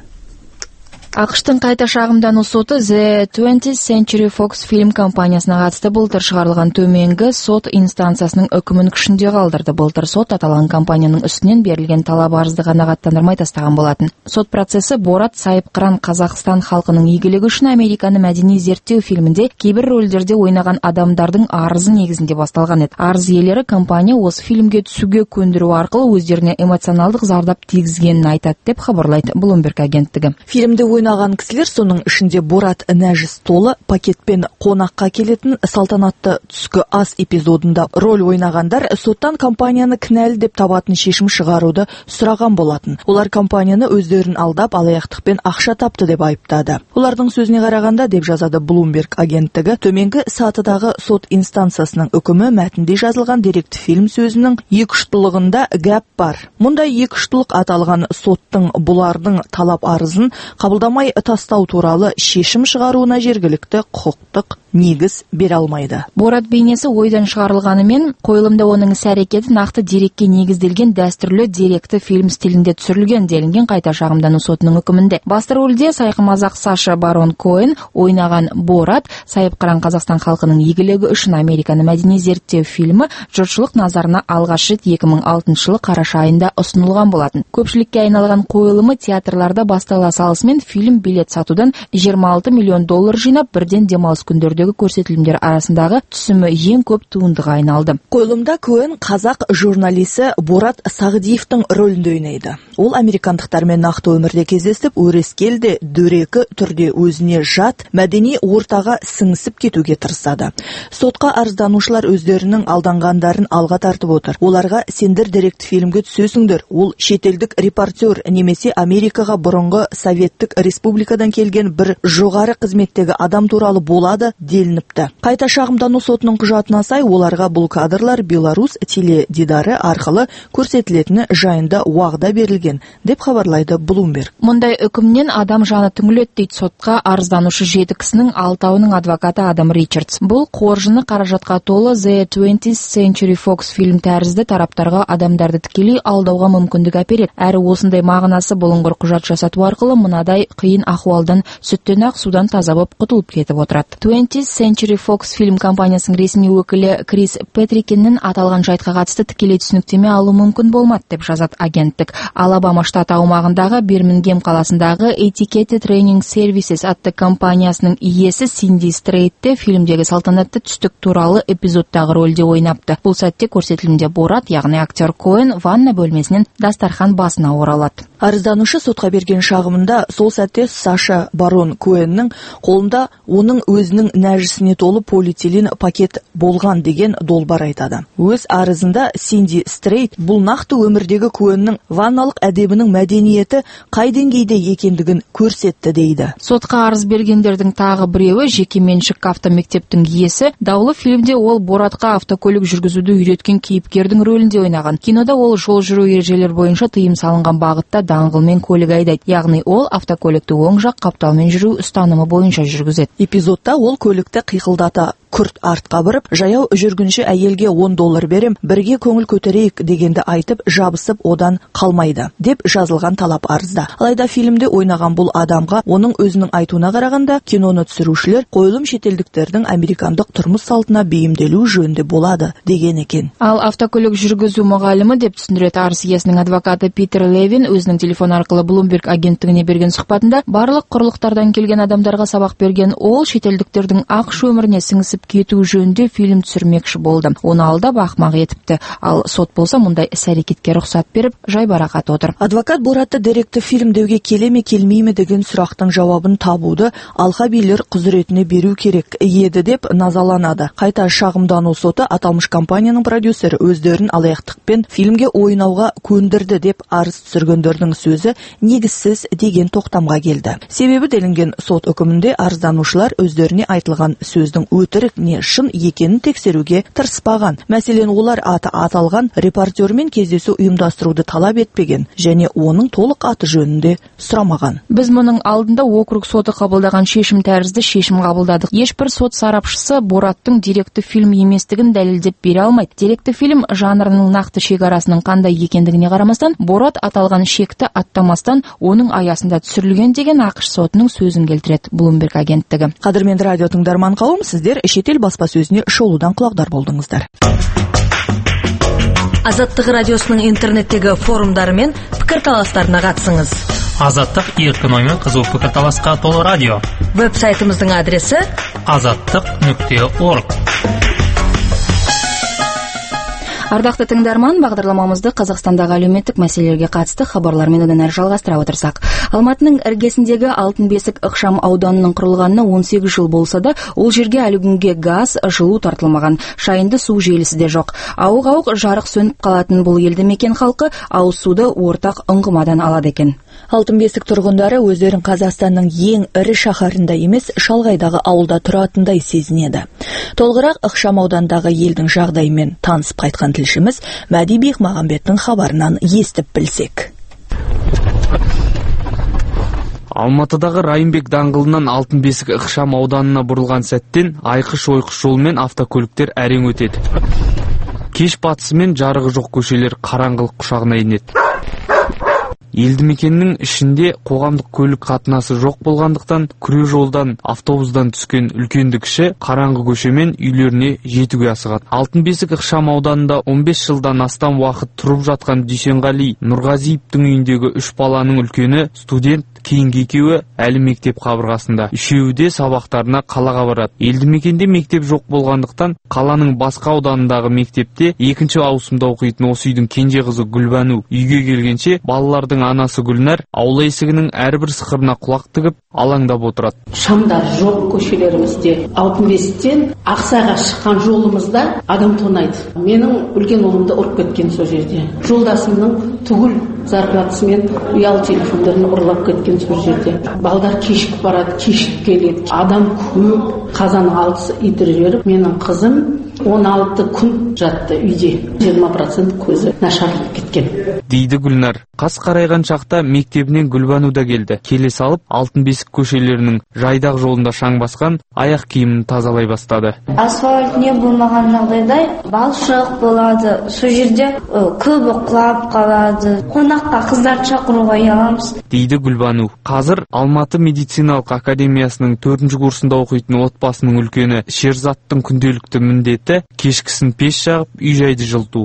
[SPEAKER 2] ақштың қайта шағымдану соты The twentieth Century Fox фильм компаниясына қатысты былтыр шығарылған төменгі сот инстанциясының үкімін күшінде қалдырды. Былтыр сот аталған компанияның үстінен берілген талап арызды қанағаттандырмай тастаған болатын. Сот процесі Борат Сайыпқыран Қазақстан халқының игілігі үшін Американы мәдени зерттеу фильмінде кейбір рөлдерде ойнаған адамдардың арызы негізінде басталған еді. Арыз иелері компания осы фильмге түсуге көндіру арқылы өздеріне эмоционалдық зардап тигізгенін айтады деп хабарлайды Bloomberg агенттігі.
[SPEAKER 5] Фильмде ойнаған кісілер, соның ішінде Борат нәжіс толы пакетпен қонаққа келетін салтанатты түскі ас эпизодында роль ойнағандар соттан компанияны кінәлі деп табатын шешім шығаруды сұраған болатын. Олар компанияны өздерін алдап, алаяқтықпен ақша тапты деп айыптады. Олардың сөзіне қарағанда, деп жазады Bloomberg агенттігі, төменгі сатыдағы сот инстанциясының үкімі мәтінде жазылған деректі фильм сөзінің екіұштылығында гәп бар. Мұндай екіұштылық аталған соттың бұлардың талап арызын қабылдамай тастау туралы шешім шығаруына жергілікті құқықтық негіз бере алмайды.
[SPEAKER 2] Борат бейнесі ойдан шығарылғанымен, қойылымда оның іс-әрекеті нақты дерекке негізделген дәстүрлі деректі фильм стилінде түсірілген делінген қайта шағымдану сотының үкімінде. Басты рөлде сайқымазақ Саша Барон Коэн ойнаған Борат Сайыпқыран Қазақстан халқының игілігі үшін Американы мәдени зерттеу фильмі жұртшылық назарына алғаш рет екі мың алтыншы жылы қараша айында ұсынылған болатын. Көпшілікке айналған қойылымы театрларда бастала салысымен фильм билет сатудан жиырма алты миллион доллар жинап, бірден демалыс күндердегі көрсетілімдер арасындағы түсімі ең көп туындыға айналды.
[SPEAKER 5] Қойылымда Коэн қазақ журналисі Борат Сағдиевтің рөлінде ойнайды. Ол американдықтармен нақты өмірде кездесіп, өрескелде дөрекі түрде өзіне жат мәдени ортаға сіңісіп кетуге тырысады. Сотқа арызданушылар өздерінің алданғандарын алға тартып отыр. Оларға сендер деректі фильмге түсесіңдер, ол шетелдік репортер немесе Америкаға бұрынғы советтік республикадан келген бір жоғары қызметтегі адам туралы болады делініпті. Қайта шағымдану сотының құжатына сай, оларға бұл кадрлар Беларусь теледидары арқылы көрсетілетіні жайында уағда берілген, деп хабарлайды Bloomberg.
[SPEAKER 2] Мұндай үкімнен адам жаны түңіледі дейді сотқа арызданушы жеті кісінің алтауының адвокаты Адам Ричардс. Бұл қоржыны қаражатқа толы The twentieth Century Fox фильм тәрізді тараптарға адамдарды тікелей алдауға мүмкіндік әпереді. Әрі осындай мағынасы бұлыңғыр құжат жасату арқылы мынадай қиын ахуалдан сүттен ақ судан таза болып құтылып кетіп отырады. twentieth Century Fox фильм компаниясының ресми өкілі Крис Петрикиннің аталған жайтқа қатысты тікелей түсініктеме алу мүмкін болмады деп жазады агенттік. Алабама штаты аумағындағы Бирмингем қаласындағы Etiquette Training Services атты компаниясының иесі Синди Стрейтте фильмдегі салтанатты түстік туралы эпизодтағы рөлде ойнапты. Бұл сәтте көрсетілімде Борат, яғни актер Коэн ванна бөлмесінен дастархан басына оралады.
[SPEAKER 5] Арызданушы сотқа берген шағымында сол сәтте Саша Барон Коэннің қолында оның өзінің нәжісіне толы полиэтилен пакет болған деген долбар айтады. Өз арызында Синди Стрейт бұл нақты өмірдегі Коэннің ванналық әдебінің мәдениеті қай деңгейде екендігін көрсетті дейді.
[SPEAKER 2] Сотқа арыз бергендердің тағы біреуі жеке меншік автомектептің иесі. Даулы фильмде ол Боратқа автокөлік жүргізуді үйреткен кейіпкердің рөлінде ойнаған. Кинода ол жол жүру ережелер бойынша тыйым салынған бағытта даңғылмен көлік айдайды. Яғни ол автокөлікті оң жақ қапталмен жүру ұстанымы бойынша жүргізеді.
[SPEAKER 5] Эпизодта ол көлікті қиқылдата күрт артқа бұрып, жаяу жүргінші әйелге он доллар берем, бірге көңіл көтерейік дегенді айтып, жабысып одан қалмайды, деп жазылған талап арызда. Алайда фильмде ойнаған бұл адамға оның өзінің айтуына қарағанда, киноны түсірушілер қойылым шетелдіктердің американдық тұрмыс салтына бейімделу жөнінде болады деген екен.
[SPEAKER 2] Ал автокөлік жүргізу мұғалімі деп түсіндіреді арыз иесінің адвокаты Питер Левин өзінің телефон арқылы Bloomberg агенттігіне берген сұхбатында барлық құрлықтардан келген адамдарға сабақ берген ол шетелдіктердің ақш өміріне сіңісіп кету жөнінде фильм түсірмекші болды. Оны алдап ақымақ етіпті. Ал сот болса мұндай іс-әрекетке рұқсат беріп, жайбарақат отыр.
[SPEAKER 5] Адвокат Боратты деректі фильмдеуге келе ме келмей ме деген сұрақтың жауабын табуды алқа билер құзыретіне беру керек еді деп назаланады. Қайта шағымдану соты аталмыш компанияның продюсері өздерін алаяқтықпен фильмге ойнауға көндірді деп арыз түсіргендердің сөзі негізсіз деген тоқтамға келді. Себебі делінген сот үкімінде арызданушылар өздеріне айтылған сөздің өтірік не шын екенін тексеруге тырыспаған. Мәселен, олар аты аталған репортермен кездесу ұйымдастыруды талап етпеген және оның толық аты жөнінде сұрамаған.
[SPEAKER 2] Біз мұның алдында округ соты қабылдаған шешім тәрізді шешім қабылдадық. Ешбір сот сарапшысы Бораттың деректі фильм еместігін дәлелдеп бере алмайды. Деректі фильм жанрының нақты шекарасының қандай екендігіне қарамастан, Борат аталған шекті аттамастан оның аясында түсірілген деген ақш сотының сөзін келтіреді Bloomberg агенттігі.
[SPEAKER 5] Қадірменді радио тыңдарман қауым, сіздер шетел баспасөзіне шолудан құлақдар болдыңыздар.
[SPEAKER 1] Азаттық радиосының интернеттегі форумдары мен пікірталастарына қатысыңыз.
[SPEAKER 11] Азаттық еркін оймен қызу пікірталасқа толы радио.
[SPEAKER 1] Веб-сайтымыздың адресі
[SPEAKER 11] азаттық нүкте орг.
[SPEAKER 2] Ардақты тыңдарман, бағдарламамызды Қазақстандағы әлеуметтік мәселелерге қатысты хабарлармен одан әрі жалғастыра отырсақ. Алматының іргесіндегі Алтын бесік ықшам ауданының құрылғанына он сегіз жыл болса да, ол жерге әлі күнге газ, жылу тартылмаған, шайынды су желісі де жоқ. Ауық-ауық жарық сөніп қалатын бұл елді мекен халқы ауыз суды ортақ ұңғымадан алады екен.
[SPEAKER 5] Алтын бесік тұрғындары өздерін Қазақстанның ең ірі шаһарында емес, шалғайдағы ауылда тұратындай сезінеді. Толығырақ ықшам аудандағы елдің жағдайымен танысып қайтқан тілшіміз Мәди Бекмағамбеттің хабарынан естіп білсек.
[SPEAKER 20] Алматыдағы Райымбек даңғылынан Алтын бесік ықшам ауданына бұрылған сәттен айқыш-ойқыш жолмен автокөліктер әрең өтеді. Кеш батысымен жарығы жоқ көшелер қараңғылық құшағына енеді. Елді мекеннің ішінде қоғамдық көлік қатынасы жоқ болғандықтан күре жолдан автобустан түскен үлкенді кіші қараңғы көшемен үйлеріне жетуге асығады. Алтын бесік ықшам ауданында он бес жылдан астам уақыт тұрып жатқан Дүйсенғали Нұрғазиевтің үйіндегі үш баланың үлкені студент, кейінгі екеуі әлі мектеп қабырғасында. Үшеуі де сабақтарына қалаға барады. Елді мекенде мектеп жоқ болғандықтан қаланың басқа ауданындағы мектепте екінші ауысымда оқитын осы үйдің кенже қызы Гүлбану үйге келгенше балалардың Гүлнардың анасы Гүлнар аула есігінің әрбір сықырына құлақ тігіп алаңдап отырады.
[SPEAKER 6] Шамдар жоқ көшелерімізде. алтын бестен Ақсайға шыққан жолымызда адам тонайды. Менің үлкен ұлымды ұрып кеткен сол жерде. Жолдасымның түгіл зарплатасымен ұялы телефондарын ұрлап кеткен сол жерде. Балдар кешіп барады, кешіп келеді. Адам көп, қазан алтысы идір жеріп, менің қызым он алты күн жатты үйде. жиырма процент көзі нашарлап кеткен.
[SPEAKER 20] Дейді Гүлнар. Қас қарайған шақта мектебінен Гүлбану да келді. Келе салып, Алтын бесік көшелерінің жайдақ жолында шаң басқан аяқ киімін тазалай бастады.
[SPEAKER 21] Асфальт не болмаған жағдайда балшық болады. Сол жерде көбі құлап қалады. Қонаққа қыздар шақыруға ұяламыз.
[SPEAKER 20] Дейді Гүлбану. Қазір Алматы медициналық академиясының төртінші курсында оқитын отбасының үлкені Шерзаттың күнделікті міндеті кешкісін пеш жағып, үй жайды жылыту.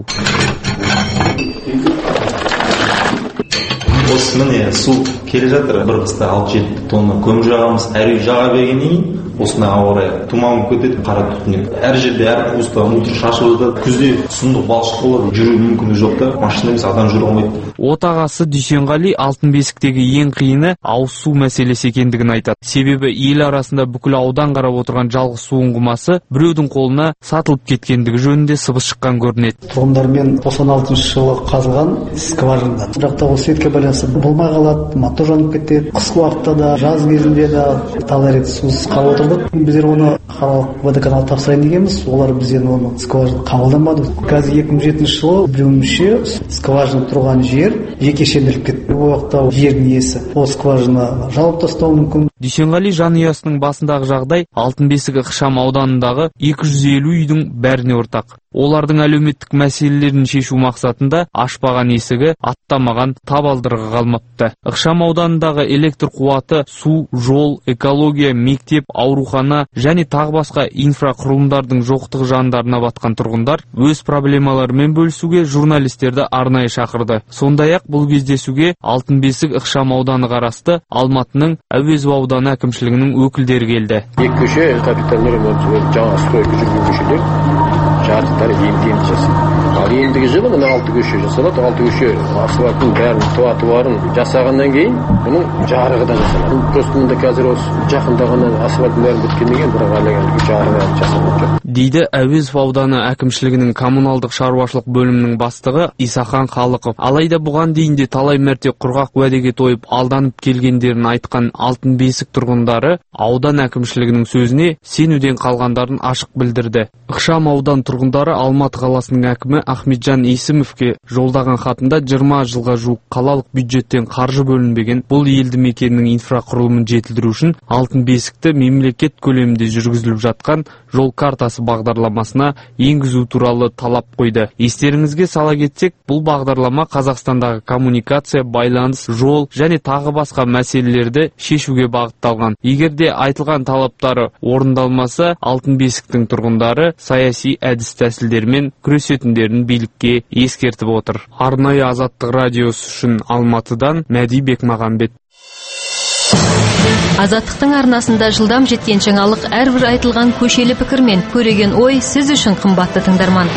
[SPEAKER 23] Осы міне су келе жатыр, бір қыста алты жеті тонна көмір жағамыз, әр үй жаға бергеннен кейін осына ауырай туман кетеді, қара түтіннен. Әр жерде әр қуыста мусор шашылып жатады. Күзде сұмдық балшық болып жүру мүмкіндігі жоқ та, машина емес, адам жүре алмайды.
[SPEAKER 20] Отағасы Дүйсенғали Алтын бесіктегі ең қиыны ауыз су мәселесі екендігін айтады. Себебі ел арасында бүкіл аудан қарап отырған жалғыз су ұңғымасы біреудің қолына сатылып кеткендігі жөнінде сыбыс шыққан көрінеді.
[SPEAKER 24] Тұрғындармен тоқсан алтыншы жылы қазылған скважина. Бірақ ол светке байланысты болмай қалады, мотор жанып кетеді. Қысқы уақытта да, жаз кезінде де талай рет сусыз қалып отырдық. Біздер оны қалалық водоканал тапсырайын дегенбіз, олар бізден оны скважина қабылдамады. Қазір екі мың жетінші жылы білуімше скважина тұрған жер жекешелендіріліп кетті. Бұл уақытта жердің иесі ол скважина жауып тастауы мүмкін.
[SPEAKER 20] Дүйсенғали жанұясының басындағы жағдай Алтын бесік ықшам ауданындағы екі жүз елу үйдің бәріне ортақ. Олардың әлеуметтік мәселелерін шешу мақсатында ашпаған есігі аттамаған табалдырығы қалмапты. Ықшам ауданындағы электр қуаты, су, жол, экология, мектеп, аурухана және тағы басқа инфрақұрылымдардың жоқтығы жандарына батқан тұрғындар өз проблемаларымен бөлісуге журналистерді арнайы шақырды. Сондай-ақ бұл кездесуге Алтын бесік ықшам ауданы қарасты Алматының Әуезов ауданы әкімшілігінің өкілдері келді.
[SPEAKER 25] Екі көше капиталдар жаңа стройка жүрген көшелер жарықтар енді-енді жасалды. Ал ендігі жылы мына алты көше жасалады. Алты көше асфальттың бәрін тротуарын жасағаннан кейін бұның жарығы да жасалады. Просто мында қазір осы жақында ғана асфальттың бәрін біткеннен кейін бірақ әлі жарығы жасалған жоқ.
[SPEAKER 20] Дейді Әуезов ауданы әкімшілігінің коммуналдық шаруашылық бөлімінің бастығы Исахан Халықов. Алайда бұған дейін де талай мәрте құрғақ уәдеге тойып алданып келгендерін айтқан Алтын бесік тұрғындары аудан әкімшілігінің сөзіне сенуден қалғандарын ашық білдірді. Ықшам аудан тұрғындары Алматы қаласының әкімі Ахметжан Есімовке жолдаған хатында жиырма жылға жуық қалалық бюджеттен қаржы бөлінбеген бұл елді мекеннің инфрақұрылымын жетілдіру үшін Алтын бесікті мемлекет көлемінде жүргізіліп жатқан жол картасы бағдарламасына енгізу туралы талап қойды. Естеріңізге сала кетсек, бұл бағдарлама Қазақстандағы коммуникация, байланыс, жол және тағы басқа мәселелерді шешуге бағытталған. Егер де айтылған талаптары орындалмаса, Алтын бесіктің тұрғындары саяси әдіс тәсілдермен күресетіндерін билікке ескертіп отыр. Арнайы Азаттық радиосы үшін Алматыдан Мәди Бекмағамбет.
[SPEAKER 12] Азаттықтың арнасында жылдам жеткен жаңалық әрбір айтылған көшелі пікір мен көреген ой сіз үшін қымбатты тыңдарман.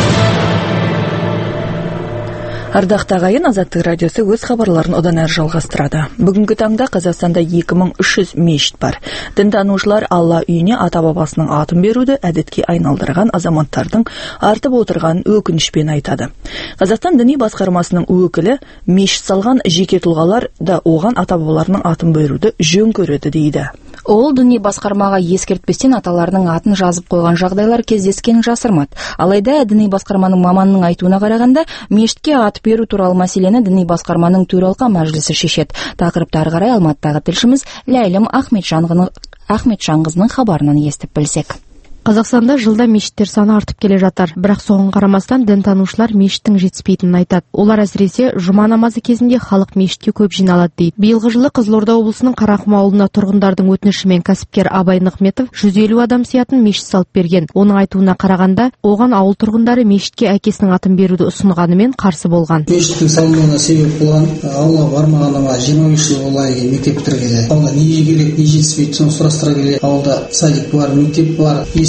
[SPEAKER 5] Ардақты ағайын, Азаттық радиосы өз хабарларын одан әрі жалғастырады. Бүгінгі таңда Қазақстанда екі мың үш жүз мешіт бар. Дінтанушылар Алла үйіне ата-бабасының атын беруді әдетке айналдырған азаматтардың артып отырған өкінішпен айтады. Қазақстан діни басқармасының өкілі мешіт салған жеке тұлғалар да оған ата-бабаларының атын беруді жөн көреді дейді.
[SPEAKER 2] Ол діни басқармаға ескертпестен аталарының атын жазып қойған жағдайлар кездескенін жасырмады. Алайда діни басқарманың маманының айтуына қарағанда, мешітке ат беру туралы мәселені діни басқарманың төралқа мәжілісі шешеді. Тақырыпты ары қарай Алматыдағы тілшіміз Ләйлім Ахметжанқызының хабарынан естіп білсек.
[SPEAKER 26] Қазақстанда жылда мешіттер саны артып келе жатыр. Бірақ соған қарамастан дінтанушылар мешіттің жетіспейтінін айтады. Олар әсіресе жұма намазы кезінде халық мешітке көп жиналады дейді. Биылғы жылы Қызылорда облысының Қарақұм ауылына тұрғындардың өтінішімен кәсіпкер Абай Нығметов жүз елу адам сиятын мешіт салып берген. Оның айтуына қарағанда, оған ауыл тұрғындары мешітке әкесінің атын беруді ұсынғанымен қарсы болған.
[SPEAKER 27] Мешіттің салынуына себеп болған аула бармағаныма жиырма бес жыл олай мектеп бітіргелі. Ауылда не керек, не жетіспейді, соны сұрастыра келе. Ауылда садик бар, мектеп бар,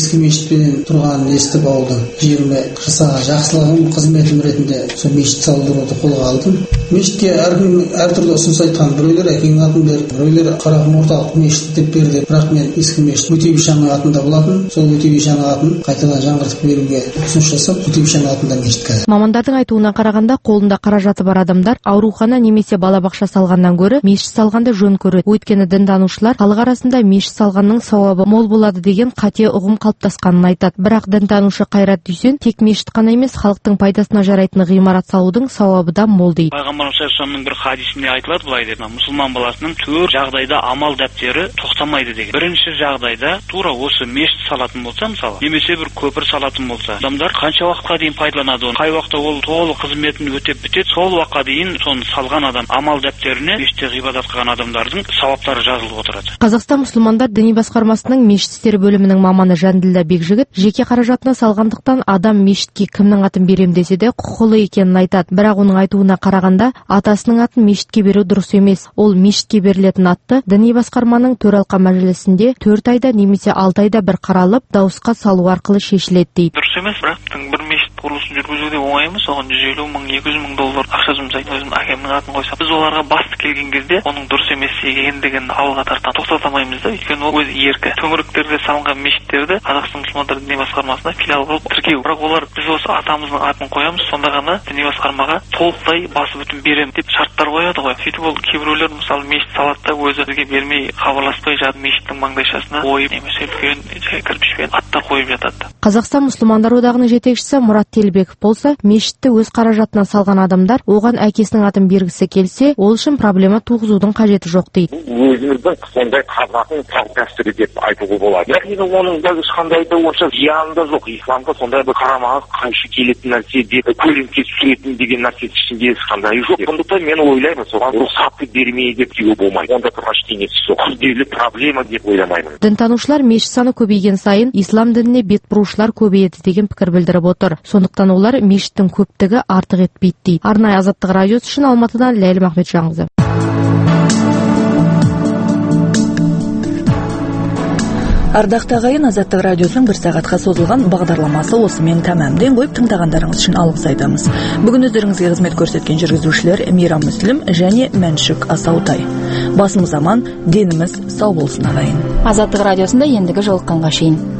[SPEAKER 27] ескі мешітпен тұрғанын естіп ауылдың жеріме жасаған жақсылығым қызметім ретінде сол мешіт салдыруды қолға алдым. Мешітке әркім әртүрлі ұсыныс айтқан. Біреулер әкеңнің атын берді, біреулер Қарақұм орталық мешіт деп берді. Бірақ мен ескі мешіт Өтебишанның атында болатын. Сол Өтебишанның атын қайтадан жаңғыртып беруге ұсыныс жасап, Өтебишанның атында мешіт қазір.
[SPEAKER 26] Мамандардың айтуына қарағанда, қолында қаражаты бар адамдар аурухана немесе балабақша салғаннан гөрі мешіт салғанды жөн көреді. Өйткені дінтанушылар халық арасында мешіт салғанның сауабы мол болады деген қате ұғым қалыптасқанын айтады. Бірақ дінтанушы Қайрат Дүйсен тек мешіт қана емес, халықтың пайдасына жарайтын ғимарат салудың сауабы да мол дейді.
[SPEAKER 4] Пайғамбар саллаллаху бір хадисінде айтылады былай деп, мұсылман баласының төрт жағдайда амал дәптері тоқтамайды деген. Бірінші жағдайда тура осы мешіт салатын болса, мысалы, немесе бір көпір салатын болса, адамдар қанша уақытқа дейін пайдаланады оны, қай уақытта ол толық қызметін өтеп бітеді, сол уақытқа дейін соны салған адам амал дәптеріне мешітте ғибадат қылған адамдардың сауаптары жазылып отырады.
[SPEAKER 26] Қазақстан мұсылмандар діни басқармасының мешіт істері бөлімінің маманы Жанділда Бекжігіт жеке қаражатына салғандықтан адам мешітке кімнің атын берем десе де құқылы екенін айтады. Бірақ оның айтуына қарағанда, атасының атын мешітке беру дұрыс емес. Ол мешітке берілетін атты діни басқарманың төралқа мәжілісінде төрт айда немесе алты айда бір қаралып, дауысқа салу арқылы шешіледі дейді.
[SPEAKER 4] Дұрыс емес, бірақ бір мешіт құрылысын жүргізуде оңай емес. Оған жүз елу мың, екі жүз мың доллар ақша жұмсайды. Өзім әкемнің атын қойсам, біз оларға басты келген кезде оның дұрыс емес екендігін алға тартқан тоқтата алмаймыз да, өйткені ол өзі еркі. Төңіректерде салынған мешіттерді Қазақстан мұсылмандар діни басқармасына филиал қылып тіркеу. Бірақ олар біз осы атамыздың атын қоямыз, сонда ғана діни басқармаға толықтай басы бүтін беремін деп шарттар қояды ғой. Сөйтіп ол кейбіреулер мысалы мешіт салады да өзі бізге бермей хабарласпай жатып мешіттің маңдайшасына ойып немесе үлкен кірпішпен аттар қойып жатады.
[SPEAKER 26] Қазақстан мұсылмандар одағының жетекшісі Мұрат Телбеков болса, мешітті өз қаражатына салған адамдар оған әкесінің атын бергісі келсе, ол үшін проблема туғызудың қажеті жоқ дейді.
[SPEAKER 8] Өзіміздің сондай қазақтың салт дәстүрі деп айтуға болады. Бірақ енді оның да ешқандай да онша зияны да жоқ. Исламға сондай бір қарамаға қайшы келетін нәрсе деп көлеңке түсіретін деген нәрсе ішінде ешқандай жоқ. Сондықтан мен ойлаймын, соған рұқсатты бермей деп деуге болмайды. Онда тұрған ештеңесі жоқ. Күрделі проблема деп ойламаймын.
[SPEAKER 26] Дінтанушылар мешіт саны көбейген сайын ислам дініне бет бұрушылар көбейеді деген пікір білдіріп отыр. Сондықтан олар мешіттің көптігі артық етпейді дейді. Арнайы Азаттық радиосы үшін Алматыдан Ләйлім Ахметжанқызы.
[SPEAKER 5] Ардақты ағайын, Азаттық радиосының бір сағатқа созылған бағдарламасы осымен тәмамден қойып, тыңдағандарыңыз үшін алғыс айтамыз. Бүгін өздеріңізге қызмет көрсеткен жүргізушілер Мейрам Мүслім және Мәншүк Асаутай. Басымыз аман, деніміз сау болсын ағайын.
[SPEAKER 2] Азаттық радиосында ендігі жолыққанға шейін.